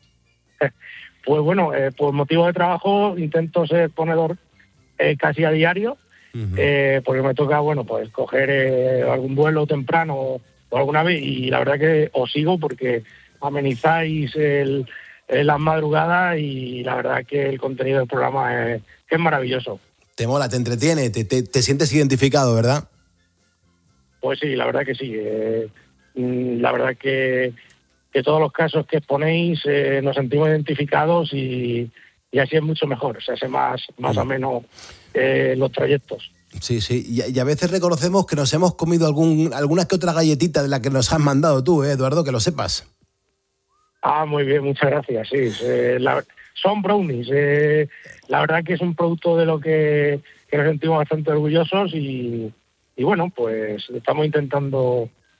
Pues bueno, eh, por motivo de trabajo intento ser ponedor eh, casi a diario, uh-huh. eh, porque me toca, bueno, pues coger eh, algún vuelo temprano o, o alguna vez y la verdad que os sigo porque amenizáis el... en las madrugadas y la verdad que el contenido del programa es, es maravilloso. Te mola, te entretiene, te, te, te sientes identificado, ¿verdad? Pues sí, la verdad que sí. Eh, la verdad que, que todos los casos que exponéis eh, nos sentimos identificados y, y así es mucho mejor, se hace más, más mm. ameno eh, los trayectos. Sí, sí, y, y a veces reconocemos que nos hemos comido algún, alguna que otra galletita de la que nos has mandado tú, ¿eh, Eduardo? Que lo sepas. Ah, muy bien, muchas gracias, sí. Eh, la, son brownies. Eh, la verdad que es un producto de lo que, que nos sentimos bastante orgullosos y, y bueno, pues estamos intentando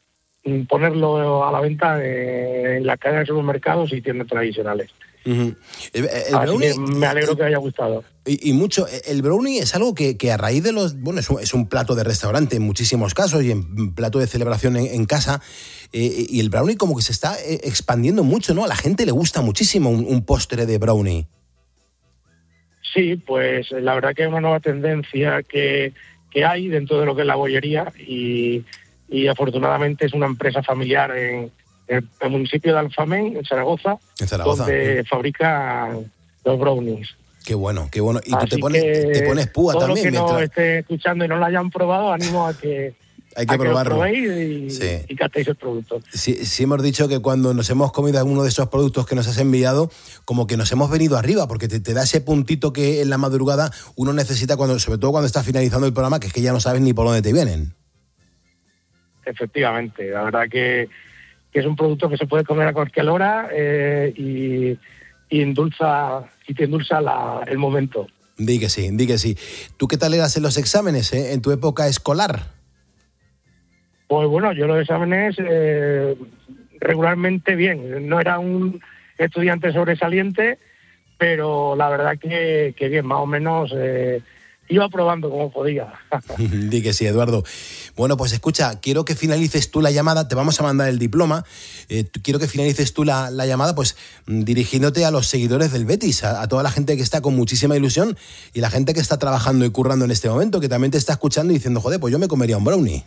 ponerlo a la venta en las cadenas de supermercados y tiendas tradicionales. Uh-huh. El, el Así brownie, que me alegro que haya gustado. Y, y mucho, el brownie es algo que, que a raíz de los... Bueno, es un, es un plato de restaurante en muchísimos casos y en plato de celebración en, en casa. Eh, y el brownie como que se está eh, expandiendo mucho, ¿no? A la gente le gusta muchísimo un, un postre de brownie. Sí, pues la verdad que es una nueva tendencia que, que hay dentro de lo que es la bollería y, y afortunadamente es una empresa familiar en, en el municipio de Alfamén, en Zaragoza, en Zaragoza. donde fabrica los brownies. Qué bueno, qué bueno. Y Así tú te pones, te pones púa todo también. Todo lo que mientras... no esté escuchando y no lo hayan probado, animo a que... Hay que a probarlo. Que lo probéis y, sí. y gastéis el producto. Sí, sí hemos dicho que cuando nos hemos comido alguno de esos productos que nos has enviado, como que nos hemos venido arriba, porque te, te da ese puntito que en la madrugada uno necesita, cuando, sobre todo cuando está finalizando el programa, que es que ya no sabes ni por dónde te vienen. Efectivamente, la verdad que, que es un producto que se puede comer a cualquier hora eh, y, y endulza, y te endulza la, el momento. Di que sí, di que sí. ¿Tú qué tal eras en los exámenes, eh, en tu época escolar? Pues bueno, yo los exámenes eh, regularmente bien. No era un estudiante sobresaliente, pero la verdad que, que bien, más o menos eh, iba probando como podía. Di que sí, Eduardo. Bueno, pues escucha, quiero que finalices tú la llamada, te vamos a mandar el diploma, eh, quiero que finalices tú la, la llamada, pues dirigiéndote a los seguidores del Betis, a, a toda la gente que está con muchísima ilusión y la gente que está trabajando y currando en este momento, que también te está escuchando y diciendo, joder, pues yo me comería un brownie.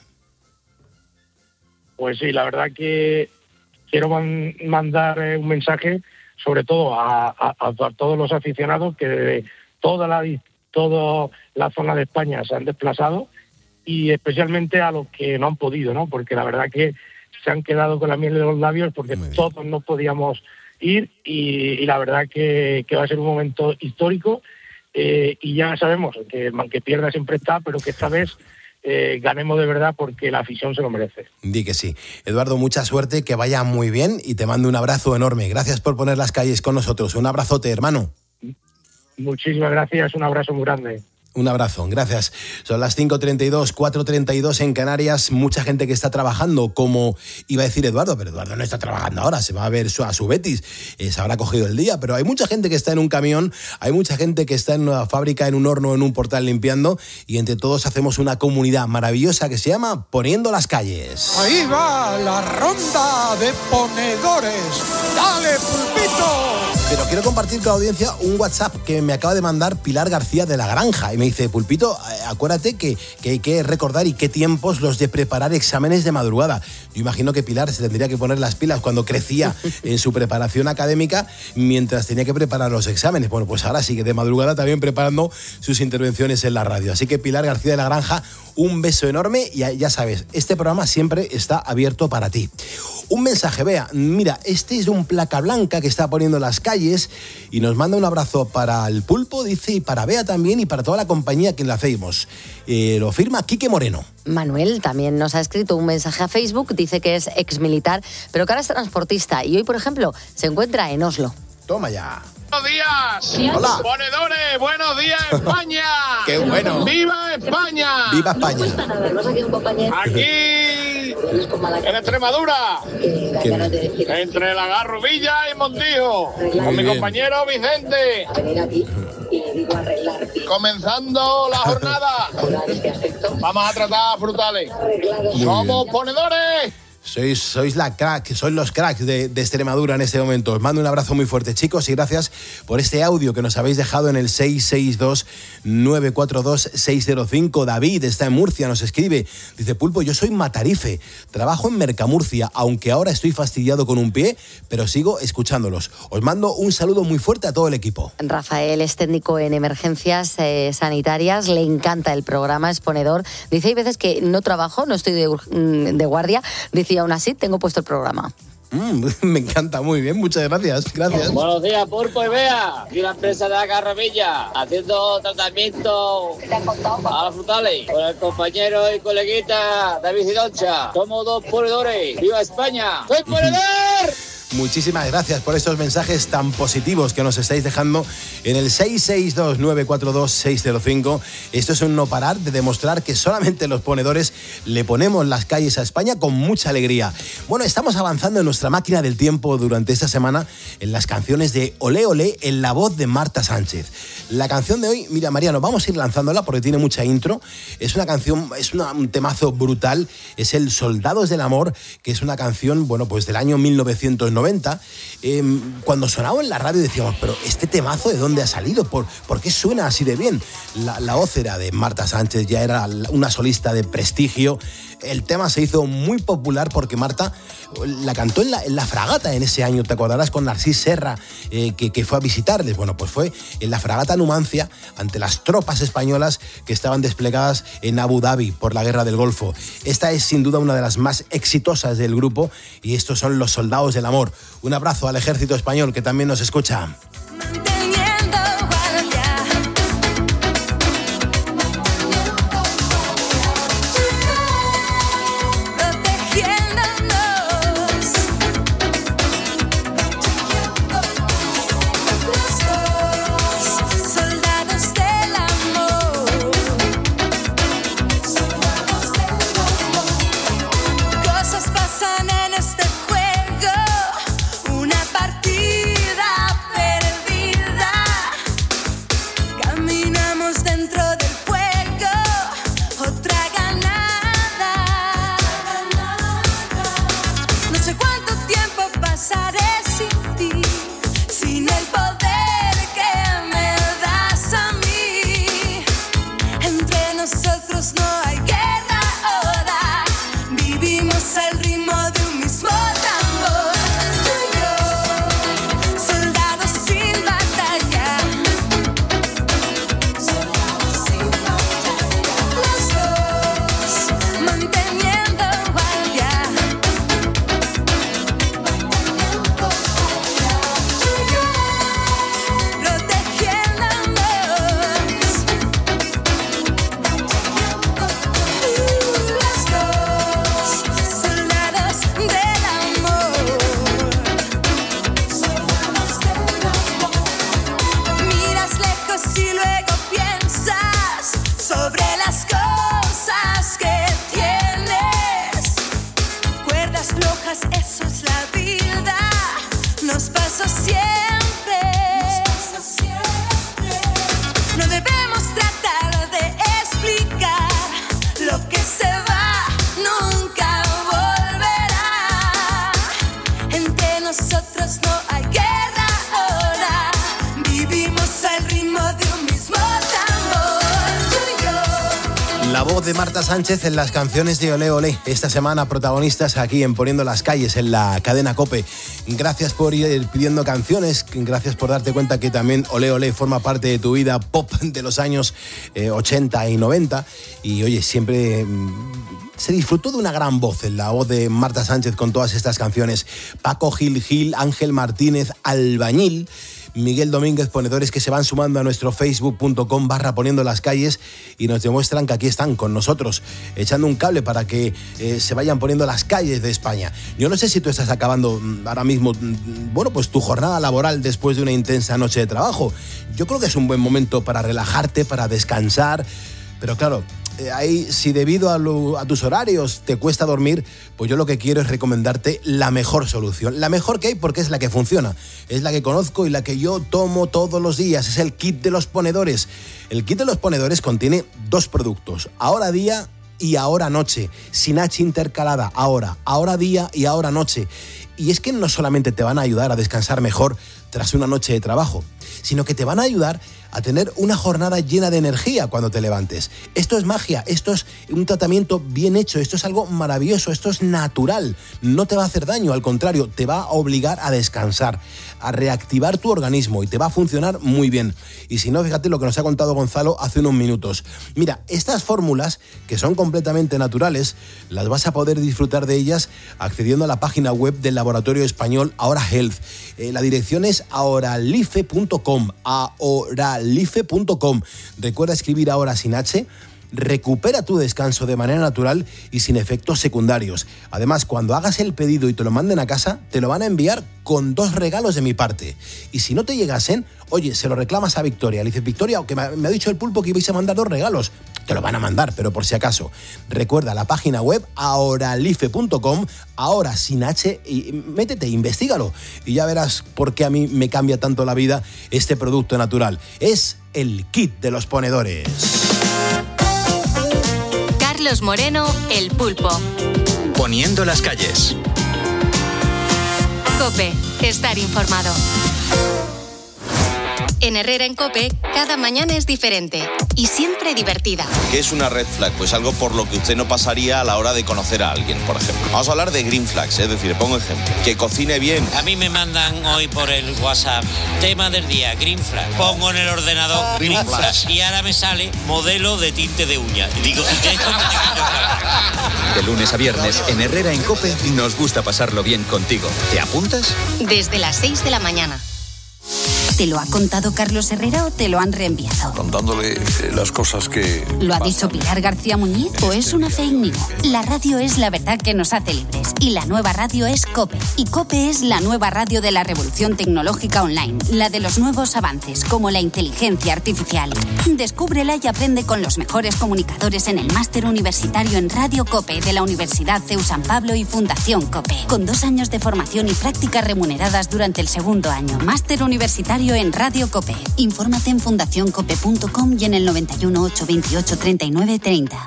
Pues sí, la verdad que quiero man, mandar eh, un mensaje, sobre todo a, a, a todos los aficionados que de toda la, toda la zona de España se han desplazado y especialmente a los que no han podido, ¿no? Porque la verdad que se han quedado con la miel de los labios porque todos no podíamos ir y, y la verdad que, que va a ser un momento histórico eh, y ya sabemos que aunque pierda siempre está, pero que esta vez... Eh, ganemos de verdad porque la afición se lo merece. Di que sí. Eduardo, mucha suerte, que vaya muy bien y te mando un abrazo enorme. Gracias por poner las calles con nosotros. Un abrazote, hermano. Muchísimas gracias, un abrazo muy grande. Un abrazo, gracias. Son las cinco treinta y dos, cuatro treinta y dos en Canarias. Mucha gente que está trabajando, como iba a decir Eduardo, pero Eduardo no está trabajando ahora, se va a ver su, a su Betis, eh, se habrá cogido el día, pero hay mucha gente que está en un camión, hay mucha gente que está en una fábrica, en un horno, en un portal limpiando, y entre todos hacemos una comunidad maravillosa que se llama Poniendo las Calles. Ahí va la ronda de ponedores. ¡Dale, Pulpito! Pero quiero compartir con la audiencia un WhatsApp que me acaba de mandar Pilar García de La Granja. Y me dice, Pulpito, acuérdate que, que hay que recordar y qué tiempos los de preparar exámenes de madrugada. Yo imagino que Pilar se tendría que poner las pilas cuando crecía en su preparación académica mientras tenía que preparar los exámenes. Bueno, pues ahora sí que de madrugada también preparando sus intervenciones en la radio. Así que Pilar García de La Granja, un beso enorme y ya sabes, este programa siempre está abierto para ti. Un mensaje, vea, mira, este es un placa blanca que está poniendo las calles y nos manda un abrazo para el Pulpo, dice, y para Bea también y para toda la compañía que le hacemos. Eh, lo firma Quique Moreno. Manuel también nos ha escrito un mensaje a Facebook, dice que es exmilitar, pero que ahora es transportista y hoy, por ejemplo, se encuentra en Oslo. Toma ya. Buenos días. Hola. Ponedores, buenos días, España. ¡Qué bueno! ¡Viva España! ¡Viva España! Aquí, en Extremadura, entre la Garrovilla y Montijo, con mi compañero Vicente. Comenzando la jornada. Vamos a tratar frutales. Somos ponedores. Sois, sois la crack, sois los cracks de, de Extremadura en este momento. Os mando un abrazo muy fuerte, chicos, y gracias por este audio que nos habéis dejado en el seis seis dos, nueve cuatro dos, seis cero cinco. David está en Murcia, nos escribe, dice, Pulpo, yo soy matarife, trabajo en Mercamurcia, aunque ahora estoy fastidiado con un pie, pero sigo escuchándolos. Os mando un saludo muy fuerte a todo el equipo. Rafael es técnico en emergencias eh, sanitarias, le encanta el programa, es ponedor. Dice, hay veces que no trabajo, no estoy de, de guardia, dice, y aún así tengo puesto el programa. Mm, me encanta, muy bien, muchas gracias, gracias. Buenos días, Pulpo y Bea, aquí la empresa de la Garrovilla, haciendo tratamiento a las frutales, con el compañero y coleguita David Sidoncha. Somos dos ponedores, ¡viva España! ¡Soy ponedor! Muchísimas gracias por estos mensajes tan positivos que nos estáis dejando en el seis seis dos, nueve cuatro dos, seis cero cinco. Esto es un no parar de demostrar que solamente los ponedores le ponemos las calles a España con mucha alegría. Bueno, estamos avanzando en nuestra máquina del tiempo durante esta semana en las canciones de Olé Olé en la voz de Marta Sánchez. La canción de hoy, mira Mariano, vamos a ir lanzándola porque tiene mucha intro. Es una canción, es una, un temazo brutal. Es el Soldados del Amor, que es una canción, bueno, pues del año mil novecientos noventa. Eh, cuando sonaba en la radio decíamos, pero este temazo ¿de dónde ha salido? ¿Por, ¿por qué suena así de bien? La, la voz era de Marta Sánchez, ya era una solista de prestigio. El tema se hizo muy popular porque Marta la cantó en la, en la fragata en ese año, te acordarás, con Narcís Serra, eh, que, que fue a visitarles. Bueno, pues fue en la fragata Numancia ante las tropas españolas que estaban desplegadas en Abu Dhabi por la guerra del Golfo. Esta es sin duda una de las más exitosas del grupo y estos son los Soldados del Amor. Un abrazo al ejército español que también nos escucha. De Marta Sánchez en las canciones de Olé Olé. Esta semana protagonistas aquí en Poniendo las Calles en la cadena COPE. Gracias por ir pidiendo canciones, gracias por darte cuenta que también Olé Olé forma parte de tu vida pop de los años eh, ochenta y noventa. Y oye, siempre mmm, se disfrutó de una gran voz, en la voz de Marta Sánchez con todas estas canciones. Paco Gil Gil, Ángel Martínez, Albañil, Miguel Domínguez, ponedores que se van sumando a nuestro facebook punto com barra Poniendo las Calles y nos demuestran que aquí están con nosotros, echando un cable para que eh, se vayan poniendo las calles de España. Yo no sé si tú estás acabando ahora mismo, bueno, pues tu jornada laboral después de una intensa noche de trabajo. Yo creo que es un buen momento para relajarte, para descansar, pero claro, ahí, si debido a, lo, a tus horarios te cuesta dormir, pues yo lo que quiero es recomendarte la mejor solución, la mejor que hay porque es la que funciona, es la que conozco y la que yo tomo todos los días, es el kit de los ponedores. El kit de los ponedores contiene dos productos, ahora día y ahora noche, sin H intercalada, ahora, ahora día y ahora noche. Y es que no solamente te van a ayudar a descansar mejor tras una noche de trabajo, sino que te van a ayudar a tener una jornada llena de energía cuando te levantes. Esto es magia, esto es un tratamiento bien hecho, esto es algo maravilloso, esto es natural, no te va a hacer daño, al contrario, te va a obligar a descansar, a reactivar tu organismo y te va a funcionar muy bien. Y si no, fíjate lo que nos ha contado Gonzalo hace unos minutos. Mira, estas fórmulas, que son completamente naturales, las vas a poder disfrutar de ellas accediendo a la página web del laboratorio español Ahora Health. Eh, la dirección es ahoralife punto com, ahoralife punto com. Recuerda escribir ahora sin H Recupera tu descanso de manera natural y sin efectos secundarios. Además, cuando hagas el pedido y te lo manden a casa, te lo van a enviar con dos regalos de mi parte. Y si no te llegasen, oye, se lo reclamas a Victoria. Le dices, Victoria, que me ha dicho el pulpo que ibais a mandar dos regalos. Te lo van a mandar, pero por si acaso. Recuerda la página web ahoralife punto com, ahora sin H, y métete, investígalo. Y ya verás por qué a mí me cambia tanto la vida este producto natural. Es el kit de los ponedores. Carlos Moreno, El Pulpo. Poniendo las calles. COPE, estar informado. En Herrera en COPE, cada mañana es diferente y siempre divertida. ¿Qué es una red flag? Pues algo por lo que usted no pasaría a la hora de conocer a alguien, por ejemplo. Vamos a hablar de green flags, es decir, pongo ejemplo. Que cocine bien. A mí me mandan hoy por el WhatsApp, tema del día, green flag. Pongo en el ordenador green, green flag y ahora me sale modelo de tinte de uña. Y digo, ¿y esto de lunes a viernes, en Herrera en COPE, nos gusta pasarlo bien contigo. ¿Te apuntas? Desde las seis de la mañana. ¿Te lo ha contado Carlos Herrera o te lo han reenviado? Contándole eh, las cosas que... ¿Lo ha dicho Pilar García Muñiz o es una fake news? La radio es la verdad que nos hace libres y la nueva radio es COPE. Y COPE es la nueva radio de la revolución tecnológica online, la de los nuevos avances como la inteligencia artificial. Descúbrela y aprende con los mejores comunicadores en el máster universitario en Radio COPE de la Universidad C E U San Pablo y Fundación COPE, con dos años de formación y prácticas remuneradas durante el segundo año. Máster universitario en Radio COPE. Infórmate en fundación cope punto com y en el noventa y uno, ochocientos veintiocho, treinta y nueve treinta.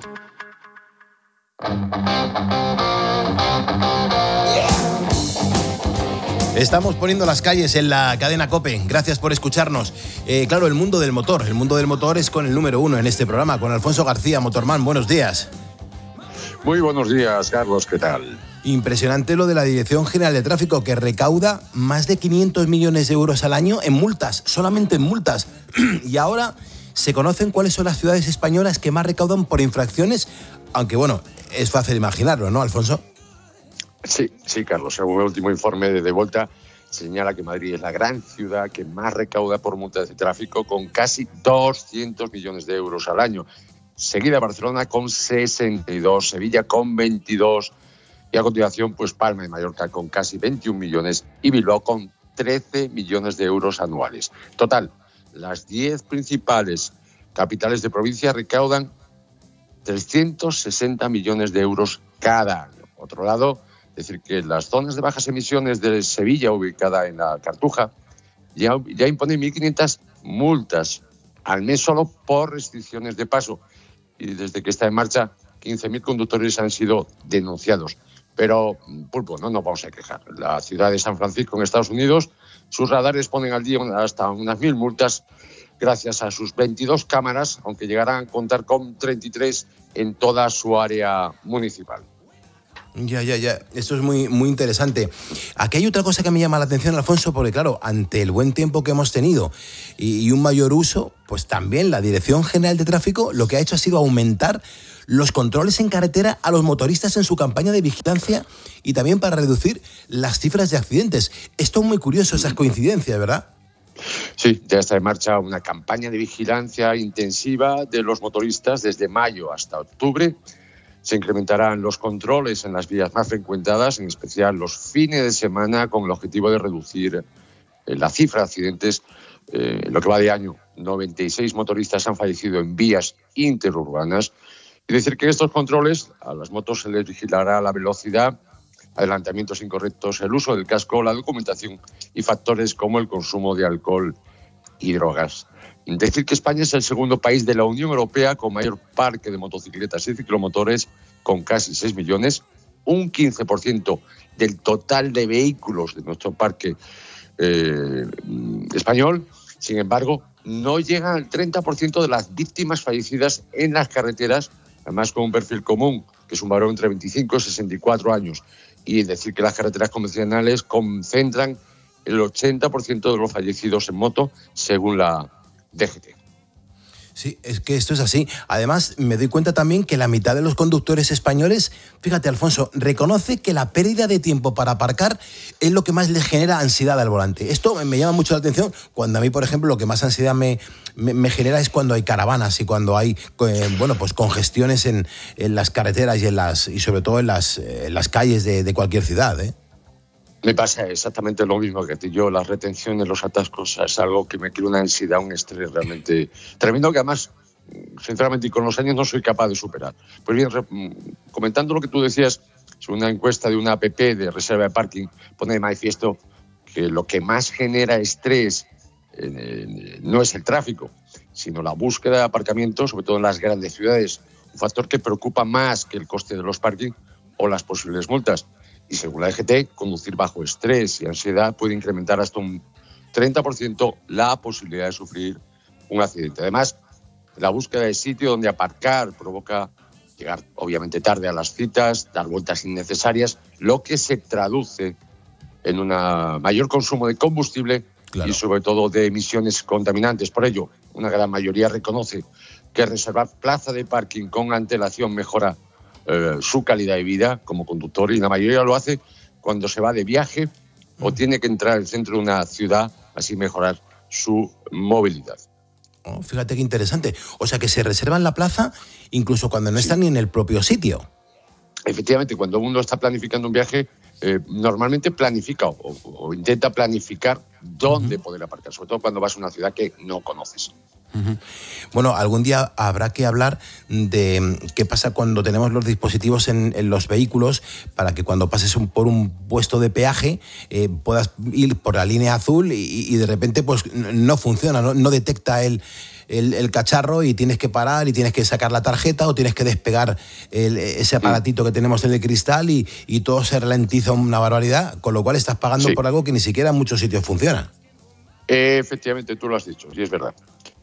Estamos poniendo las calles en la cadena COPE. Gracias por escucharnos. Eh, claro, el mundo del motor. El mundo del motor es con el número uno en este programa, con Alfonso García, Motorman. Buenos días. Muy buenos días, Carlos. ¿Qué tal? Impresionante lo de la Dirección General de Tráfico, que recauda más de quinientos millones de euros al año en multas, solamente en multas. Y ahora se conocen cuáles son las ciudades españolas que más recaudan por infracciones, aunque bueno, es fácil imaginarlo, ¿no, Alfonso? Sí, sí, Carlos. Según el último informe de De Volta, señala que Madrid es la gran ciudad que más recauda por multas de tráfico, con casi doscientos millones de euros al año. Seguida Barcelona con sesenta y dos, Sevilla con veintidós, y a continuación pues Palma de Mallorca con casi veintiún millones y Bilbao con trece millones de euros anuales. Total, las diez principales capitales de provincia recaudan trescientos sesenta millones de euros cada año. Por otro lado, decir que las zonas de bajas emisiones de Sevilla, ubicada en la Cartuja, ya, ya imponen mil quinientas multas al mes solo por restricciones de paso. Y desde que está en marcha, quince mil conductores han sido denunciados. Pero, Pulpo, no nos vamos a quejar. La ciudad de San Francisco, en Estados Unidos, sus radares ponen al día hasta unas mil multas gracias a sus veintidós cámaras, aunque llegarán a contar con treinta y tres en toda su área municipal. Ya, ya, ya. Esto es muy, muy interesante. Aquí hay otra cosa que me llama la atención, Alfonso, porque claro, ante el buen tiempo que hemos tenido y, y un mayor uso, pues también la Dirección General de Tráfico lo que ha hecho ha sido aumentar los controles en carretera a los motoristas en su campaña de vigilancia y también para reducir las cifras de accidentes. Esto es muy curioso, esas coincidencias, ¿verdad? Sí, ya está en marcha una campaña de vigilancia intensiva de los motoristas desde mayo hasta octubre. Se incrementarán los controles en las vías más frecuentadas, en especial los fines de semana, con el objetivo de reducir eh, la cifra de accidentes. Eh, lo que va de año, noventa y seis motoristas han fallecido en vías interurbanas. Y decir que en estos controles a las motos se les vigilará la velocidad, adelantamientos incorrectos, el uso del casco, la documentación y factores como el consumo de alcohol y drogas. Decir que España es el segundo país de la Unión Europea con mayor parque de motocicletas y ciclomotores, con casi seis millones, un quince por ciento del total de vehículos de nuestro parque eh, español. Sin embargo, no llegan al treinta por ciento de las víctimas fallecidas en las carreteras, además con un perfil común, que es un varón entre veinticinco y sesenta y cuatro años. Y decir que las carreteras convencionales concentran el ochenta por ciento de los fallecidos en moto, según la D G T. Sí, es que esto es así. Además, me doy cuenta también que la mitad de los conductores españoles, fíjate, Alfonso, reconoce que la pérdida de tiempo para aparcar es lo que más les genera ansiedad al volante. Esto me llama mucho la atención cuando a mí, por ejemplo, lo que más ansiedad me, me, me genera es cuando hay caravanas y cuando hay, eh, bueno, pues congestiones en, en las carreteras y en las y sobre todo en las, en las calles de, de cualquier ciudad, ¿eh? Me pasa exactamente lo mismo que a ti. Yo, las retenciones, los atascos, es algo que me crea una ansiedad, un estrés realmente tremendo, que además, sinceramente, y con los años no soy capaz de superar. Pues bien, comentando lo que tú decías, una encuesta de una app de reserva de parking pone de manifiesto que lo que más genera estrés eh, no es el tráfico, sino la búsqueda de aparcamiento, sobre todo en las grandes ciudades, un factor que preocupa más que el coste de los parking o las posibles multas. Y según la D G T, conducir bajo estrés y ansiedad puede incrementar hasta un treinta por ciento la posibilidad de sufrir un accidente. Además, la búsqueda de sitio donde aparcar provoca llegar obviamente tarde a las citas, dar vueltas innecesarias, lo que se traduce en un mayor consumo de combustible, claro, y sobre todo de emisiones contaminantes. Por ello, una gran mayoría reconoce que reservar plaza de parking con antelación mejora Eh, su calidad de vida como conductor, y la mayoría lo hace cuando se va de viaje o tiene que entrar al centro de una ciudad, así mejorar su movilidad. Oh, fíjate qué interesante. O sea, que se reservan la plaza incluso cuando no sí. están ni en el propio sitio. Efectivamente, cuando uno está planificando un viaje, eh, normalmente planifica o, o intenta planificar dónde uh-huh. poder aparcar, sobre todo cuando vas a una ciudad que no conoces. Uh-huh. Bueno, algún día habrá que hablar de qué pasa cuando tenemos los dispositivos en, en los vehículos para que cuando pases un, por un puesto de peaje eh, puedas ir por la línea azul y, y de repente pues no funciona, no, no detecta el, el, el cacharro y tienes que parar y tienes que sacar la tarjeta o tienes que despegar el, ese aparatito que tenemos en el cristal y, y todo se ralentiza una barbaridad, con lo cual estás pagando sí. por algo que ni siquiera en muchos sitios funciona. Eh, efectivamente, tú lo has dicho y es verdad.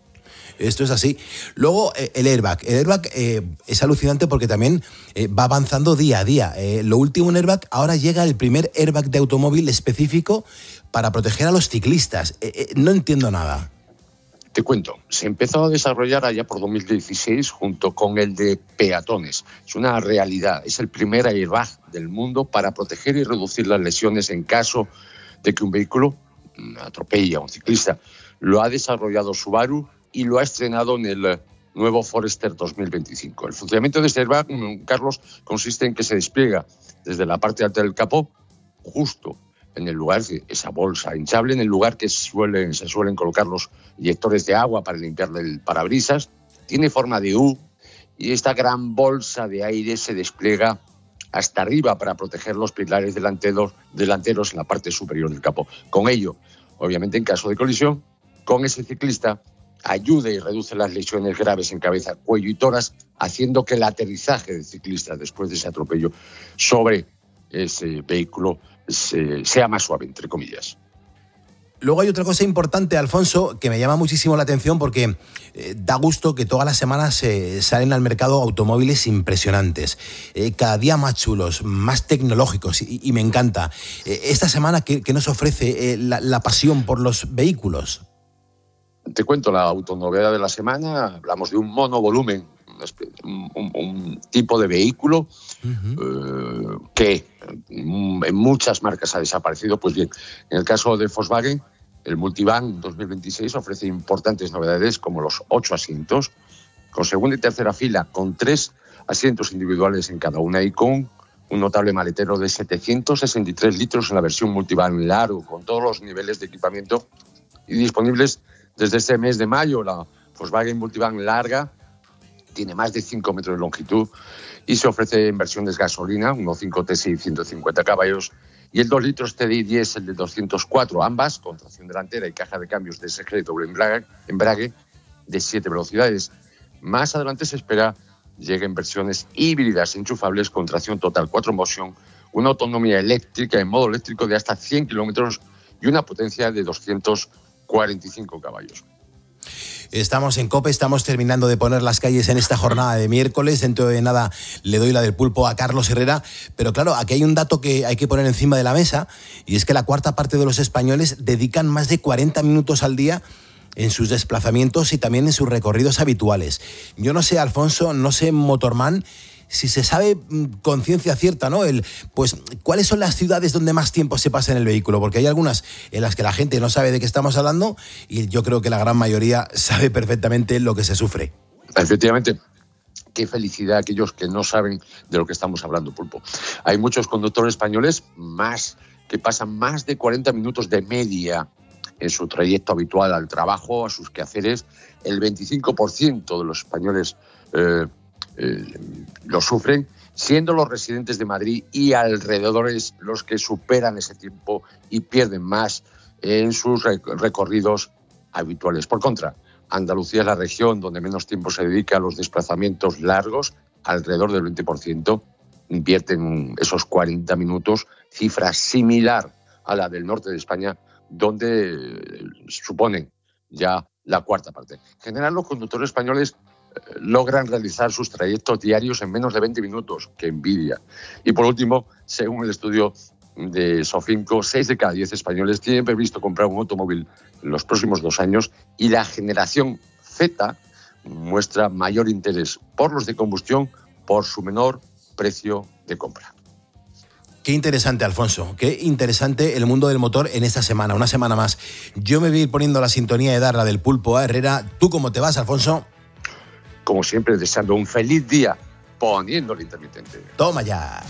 Esto es así. Luego, eh, el airbag. El airbag eh, es alucinante porque también eh, va avanzando día a día. Eh, lo último en airbag, ahora llega el primer airbag de automóvil específico para proteger a los ciclistas. Eh, eh, no entiendo nada. Te cuento, se empezó a desarrollar allá por dos mil dieciséis junto con el de peatones. Es una realidad, es el primer airbag del mundo para proteger y reducir las lesiones en caso de que un vehículo atropelle a un ciclista. Lo ha desarrollado Subaru y lo ha estrenado en el nuevo Forester dos mil veinticinco. El funcionamiento de este airbag, Carlos, consiste en que se despliega desde la parte alta del capó, justo en el lugar, esa bolsa hinchable, en el lugar que suelen, se suelen colocar los inyectores de agua para limpiar el parabrisas. Tiene forma de U y esta gran bolsa de aire se despliega hasta arriba para proteger los pilares delanteros, delanteros en la parte superior del capó. Con ello, obviamente, en caso de colisión con ese ciclista, ayuda y reduce las lesiones graves en cabeza, cuello y tórax, haciendo que el aterrizaje del ciclista después de ese atropello sobre ese vehículo se, sea más suave, entre comillas. Luego hay otra cosa importante, Alfonso, que me llama muchísimo la atención porque eh, da gusto que todas las semanas eh, salen al mercado automóviles impresionantes, eh, cada día más chulos, más tecnológicos y, y me encanta. Eh, esta semana, ¿qué, qué nos ofrece eh, la, la pasión por los vehículos? Te cuento la autonovedad de la semana. Hablamos de un monovolumen, un, un, un tipo de vehículo uh-huh. eh, que en muchas marcas ha desaparecido. Pues bien, en el caso de Volkswagen, el Multivan dos mil veintiséis ofrece importantes novedades como los ocho asientos, con segunda y tercera fila, con tres asientos individuales en cada una y con un notable maletero de setecientos sesenta y tres litros en la versión Multivan largo, con todos los niveles de equipamiento y disponibles desde este mes de mayo. La Volkswagen Multivan larga tiene más de cinco metros de longitud y se ofrece en versiones gasolina, uno punto cinco T S I ciento cincuenta caballos, y el dos litros T D I diésel de doscientos cuatro, ambas con tracción delantera y caja de cambios de S G doble embrague, embrague de siete velocidades. Más adelante se espera lleguen versiones híbridas enchufables con tracción total cuatro motion, una autonomía eléctrica en modo eléctrico de hasta cien kilómetros y una potencia de doscientos cuarenta y cinco caballos. Estamos en COPE, estamos terminando de poner las calles en esta jornada de miércoles. Dentro de nada le doy la del pulpo a Carlos Herrera. Pero claro, aquí hay un dato que hay que poner encima de la mesa y es que la cuarta parte de los españoles dedican más de cuarenta minutos al día en sus desplazamientos y también en sus recorridos habituales. Yo no sé, Alfonso, no sé, Motorman, si se sabe con ciencia cierta, ¿no? El, pues, ¿cuáles son las ciudades donde más tiempo se pasa en el vehículo? Porque hay algunas en las que la gente no sabe de qué estamos hablando y yo creo que la gran mayoría sabe perfectamente lo que se sufre. Efectivamente. Qué felicidad aquellos que no saben de lo que estamos hablando, Pulpo. Hay muchos conductores españoles más que pasan más de cuarenta minutos de media en su trayecto habitual al trabajo, a sus quehaceres. El veinticinco por ciento de los españoles eh, eh, lo sufren, siendo los residentes de Madrid y alrededores los que superan ese tiempo y pierden más en sus recorridos habituales. Por contra, Andalucía es la región donde menos tiempo se dedica a los desplazamientos largos, alrededor del veinte por ciento invierten esos cuarenta minutos, cifra similar a la del norte de España, donde suponen ya la cuarta parte. En general, los conductores españoles eh, logran realizar sus trayectos diarios en menos de veinte minutos, que envidia. Y por último, según el estudio de Sofinco, seis de cada diez españoles tienen previsto comprar un automóvil en los próximos dos años y la generación Z muestra mayor interés por los de combustión por su menor precio de compra. Qué interesante, Alfonso, qué interesante el mundo del motor en esta semana, una semana más. Yo me voy a ir poniendo la sintonía de dar la del Pulpo a Herrera. ¿Tú cómo te vas, Alfonso? Como siempre, deseando un feliz día, poniendo el intermitente. Toma ya.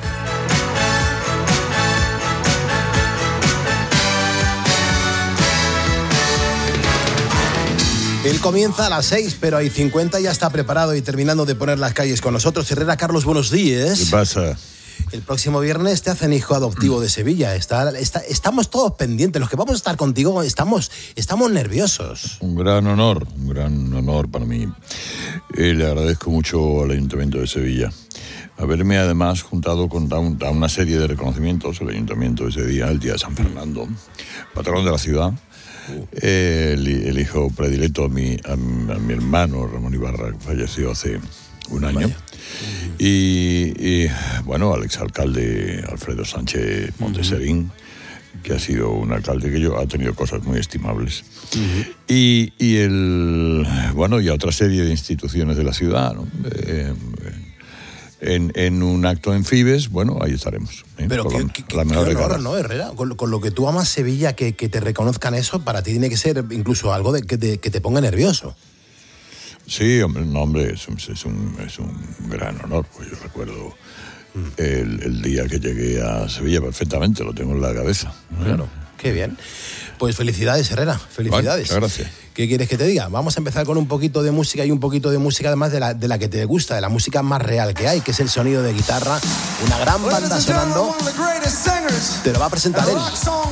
Él comienza a las seis, pero hay cincuenta, ya está preparado y terminando de poner las calles con nosotros. Herrera, Carlos, buenos días. ¿Qué pasa? El próximo viernes te hacen hijo adoptivo de Sevilla. Está, está, estamos todos pendientes. Los que vamos a estar contigo estamos, estamos nerviosos. Un gran honor, un gran honor para mí. Eh, le agradezco mucho al Ayuntamiento de Sevilla haberme además juntado con a una serie de reconocimientos. El Ayuntamiento ese día, el día de San Fernando, patrón de la ciudad. Eh, el, el hijo predilecto a mi, a, a mi hermano Ramón Ibarra, que falleció hace un año. Y, y bueno, al exalcalde Alfredo Sánchez Monteserín, que ha sido un alcalde que yo ha tenido cosas muy estimables. Uh-huh. y, y el bueno, y a otra serie de instituciones de la ciudad, ¿no? Eh, En, en un acto en Fibes, bueno, ahí estaremos. ¿eh? Pero qué, la, qué, la qué honor, ¿no, Herrera? Con, con lo que tú amas Sevilla, que, que te reconozcan eso, para ti tiene que ser incluso algo de, que, te, que te ponga nervioso. Sí, hombre, no, hombre, es un, es un, es un gran honor. Pues yo recuerdo mm. el, el día que llegué a Sevilla perfectamente, lo tengo en la cabeza. Claro, qué bien. Pues felicidades, Herrera, felicidades. Bueno, muchas gracias. ¿Qué quieres que te diga? Vamos a empezar con un poquito de música y un poquito de música además de la, de la que te gusta, de la música más real que hay, que es el sonido de guitarra. Una gran banda sonando. Te lo va a presentar él.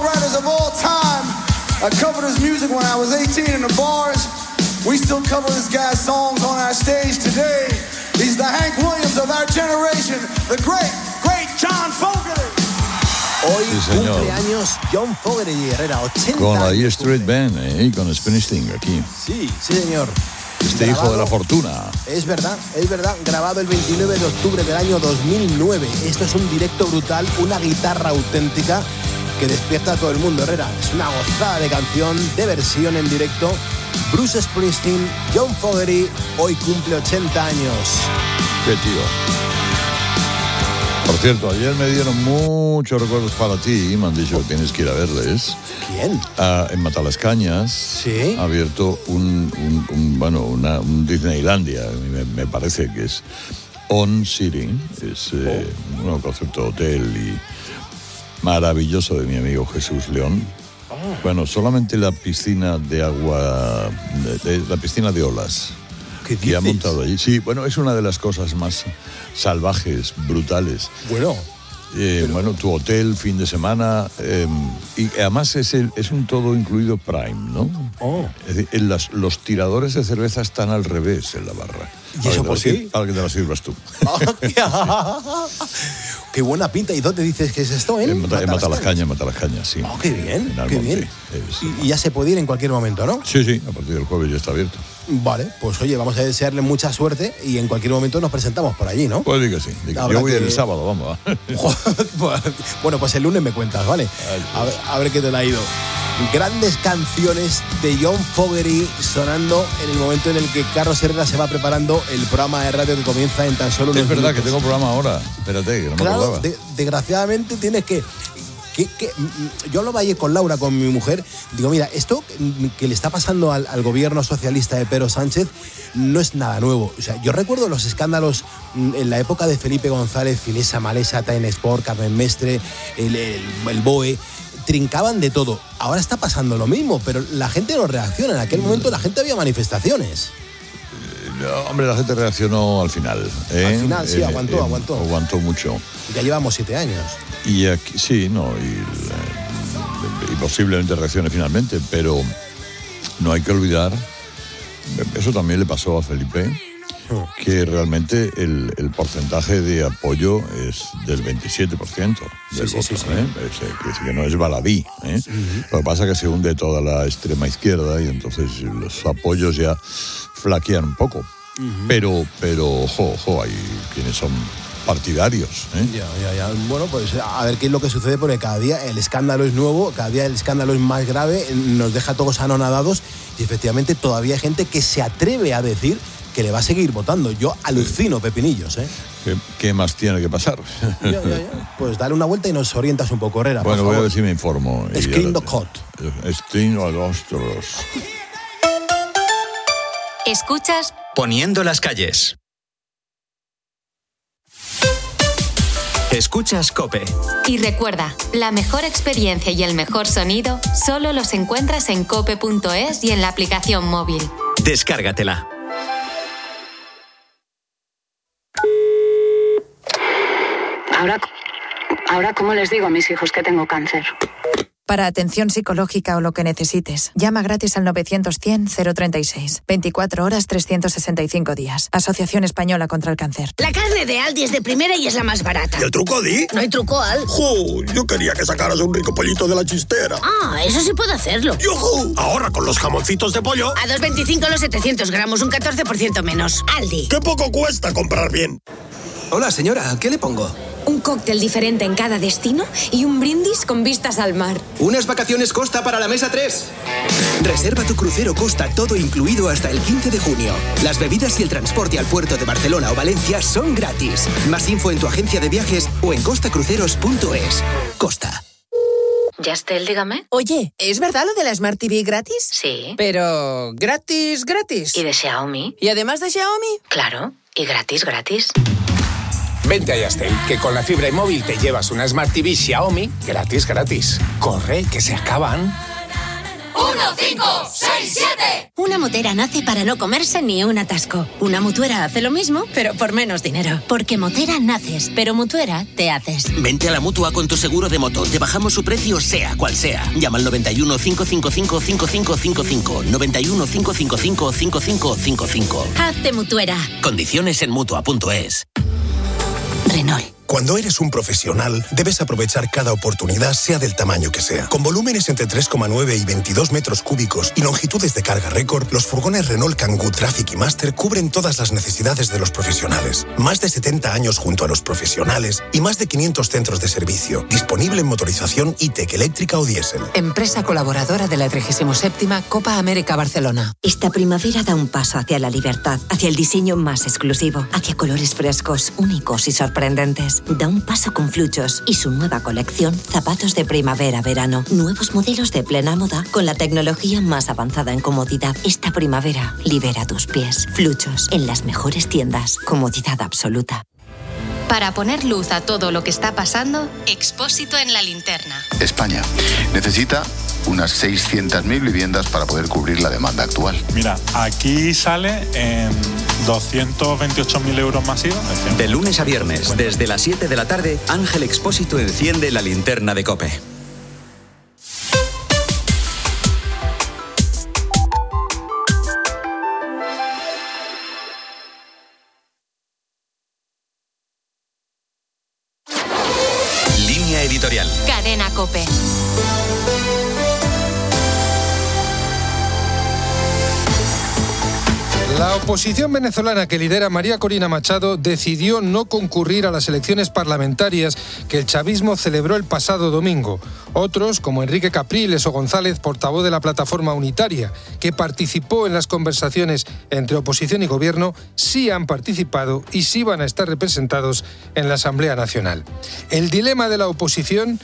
We still cover this guy's songs on our stage today. He's the Hank Williams of our generation, the great, great John Fogerty. Hoy sí, cumpleaños John Fogerty, Herrera, ochenta con la E Street Band, eh, y con Springsteen aquí. Sí, sí, señor. Este grabado, hijo de la fortuna. Es verdad, es verdad. Grabado el veintinueve de octubre del año dos mil nueve. Esto es un directo brutal, una guitarra auténtica que despierta a todo el mundo, Herrera. Es una gozada de canción, de versión en directo. Bruce Springsteen, John Fogerty, hoy cumple ochenta años. Qué tío. Por cierto, ayer me dieron muchos recuerdos para ti, me han dicho que tienes que ir a verles. ¿Quién? Ah, en Matalascañas. Sí. Ha abierto un, un, un bueno, una, un Disneylandia, me, me parece que es On City, es eh, oh. un concepto de hotel y maravilloso de mi amigo Jesús León. Oh. Bueno, solamente la piscina de agua, de, de, la piscina de olas. ¿Qué que ha montado allí. Sí, bueno, es una de las cosas más salvajes, brutales. Bueno. Eh, pero... Bueno, tu hotel, fin de semana, eh, y además es, el, es un todo incluido Prime, ¿no? Oh. Es decir, en las, los tiradores de cerveza están al revés en la barra. ¿Y eso por qué? Para que te la sirvas tú. Qué buena pinta. ¿Y dónde dices que es esto? En, en Matalascañas, Matalascañas, sí. Oh, qué bien, en qué bien. Es, y, y ya se puede ir en cualquier momento, ¿no? Sí, sí, a partir del jueves ya está abierto. Vale, pues oye, vamos a desearle mucha suerte y en cualquier momento nos presentamos por allí, ¿no? Pues di que sí. Di que yo voy que... el sábado, vamos. Bueno, pues el lunes me cuentas, ¿vale? A ver, a ver qué te la ha ido. Grandes canciones de John Fogerty sonando en el momento en el que Carlos Herrera se va preparando el programa de radio que comienza en tan solo unos Es verdad minutos. que tengo programa ahora. Espérate, que no me Claro, acordaba. de- desgraciadamente tienes que, que, que... Yo hablaba ayer con Laura, con mi mujer. Digo, mira, esto que le está pasando al, al gobierno socialista de Pedro Sánchez no es nada nuevo. O sea, yo recuerdo los escándalos en la época de Felipe González, Filesa, Malesa, Time Sport, Carmen Mestre, el, el, el B O E... trincaban de todo. Ahora está pasando lo mismo, pero la gente no reacciona. En aquel momento la gente había manifestaciones. No, hombre, la gente reaccionó al final. ¿eh? Al final, sí, Eh, aguantó, eh, aguantó. Aguantó mucho. Ya llevamos siete años. Y aquí, sí, no, y, eh, y posiblemente reaccione finalmente, pero no hay que olvidar, eso también le pasó a Felipe, que realmente el, el porcentaje de apoyo es del veintisiete por ciento del Sí, voto, sí, sí, sí. ¿eh? Es, eh, que, que no es baladí. ¿eh? Lo que pasa es que se hunde toda la extrema izquierda y entonces los apoyos ya flaquean un poco. Pero, pero, ojo, ojo, hay quienes son partidarios. ¿eh? Ya, ya, ya. Bueno, pues a ver qué es lo que sucede, porque cada día el escándalo es nuevo, cada día el escándalo es más grave, nos deja a todos anonadados y efectivamente todavía hay gente que se atreve a decir que le va a seguir votando. Yo alucino, pepinillos, ¿eh? ¿Qué, qué más tiene que pasar? Ya, ya, ya. Pues dale una vuelta y nos orientas un poco, Herrera. Bueno, por voy a favor. ver si me informo. Y Screen ya- the code. Screen the code. Escuchas Poniendo las calles. Escuchas COPE. y recuerda, la mejor experiencia y el mejor sonido solo los encuentras en cope punto es y en la aplicación móvil. Descárgatela. Ahora, ahora, ¿cómo les digo a mis hijos que tengo cáncer? Para atención psicológica o lo que necesites, llama gratis al novecientos cien cero treinta y seis. veinticuatro horas, trescientos sesenta y cinco días. Asociación Española contra el Cáncer. La carne de Aldi es de primera y es la más barata. ¿Y el truco, Di? No hay truco, Al. ¡Jo! Yo quería que sacaras un rico pollito de la chistera. Ah, eso sí puedo hacerlo. ¡Yujú! Ahorra con los jamoncitos de pollo. A dos veinticinco los setecientos gramos, un catorce por ciento menos. Aldi. ¡Qué poco cuesta comprar bien! Hola, señora, ¿qué le pongo? Un cóctel diferente en cada destino y un brindis con vistas al mar. Unas vacaciones Costa para la mesa tres. Reserva tu crucero Costa todo incluido hasta el quince de junio. Las bebidas y el transporte al puerto de Barcelona o Valencia son gratis. Más info en tu agencia de viajes o en costa cruceros punto es. Costa. Yastel, dígame. Oye, ¿es verdad lo de la Smart T V gratis? Sí. Pero, ¿gratis, gratis? ¿Y de Xiaomi? ¿Y además de Xiaomi? Claro. ¿Y gratis, gratis? Vente a Yastel, que con la fibra y móvil te llevas una Smart T V Xiaomi gratis, gratis. Corre, que se acaban. uno, cinco, seis, siete. Una motera nace para no comerse ni un atasco. Una mutuera hace lo mismo, pero por menos dinero. Porque motera naces, pero mutuera te haces. Vente a la Mutua con tu seguro de moto. Te bajamos su precio sea cual sea. Llama al noventa y uno, cinco cinco cinco, cinco cinco cinco cinco. noventa y uno, cinco cinco cinco, cinco cinco cinco cinco. Hazte mutuera. Condiciones en Mutua punto es. Renault. Cuando eres un profesional, debes aprovechar cada oportunidad, sea del tamaño que sea. Con volúmenes entre tres coma nueve y veintidós metros cúbicos y longitudes de carga récord, los furgones Renault Kangoo Traffic y Master cubren todas las necesidades de los profesionales. Más de setenta años junto a los profesionales y más de quinientos centros de servicio. Disponible en motorización e-tech eléctrica o diésel. Empresa colaboradora de la trigésima séptima Copa América Barcelona. Esta primavera da un paso hacia la libertad, hacia el diseño más exclusivo, hacia colores frescos, únicos y sorprendentes. Da un paso con Fluchos y su nueva colección Zapatos de Primavera-Verano. Nuevos modelos de plena moda con la tecnología más avanzada en comodidad. Esta primavera libera tus pies. Fluchos, en las mejores tiendas. Comodidad absoluta. Para poner luz a todo lo que está pasando, Expósito en la linterna. España necesita unas seiscientas mil viviendas para poder cubrir la demanda actual. Mira, aquí sale en doscientos veintiocho mil euros masivos. De lunes a viernes, desde las siete de la tarde, Ángel Expósito enciende la linterna de COPE. Línea editorial. Cadena COPE. La oposición venezolana que lidera María Corina Machado decidió no concurrir a las elecciones parlamentarias que el chavismo celebró el pasado domingo. Otros, como Enrique Capriles o González, portavoz de la Plataforma Unitaria, que participó en las conversaciones entre oposición y gobierno, sí han participado y sí van a estar representados en la Asamblea Nacional. El dilema de la oposición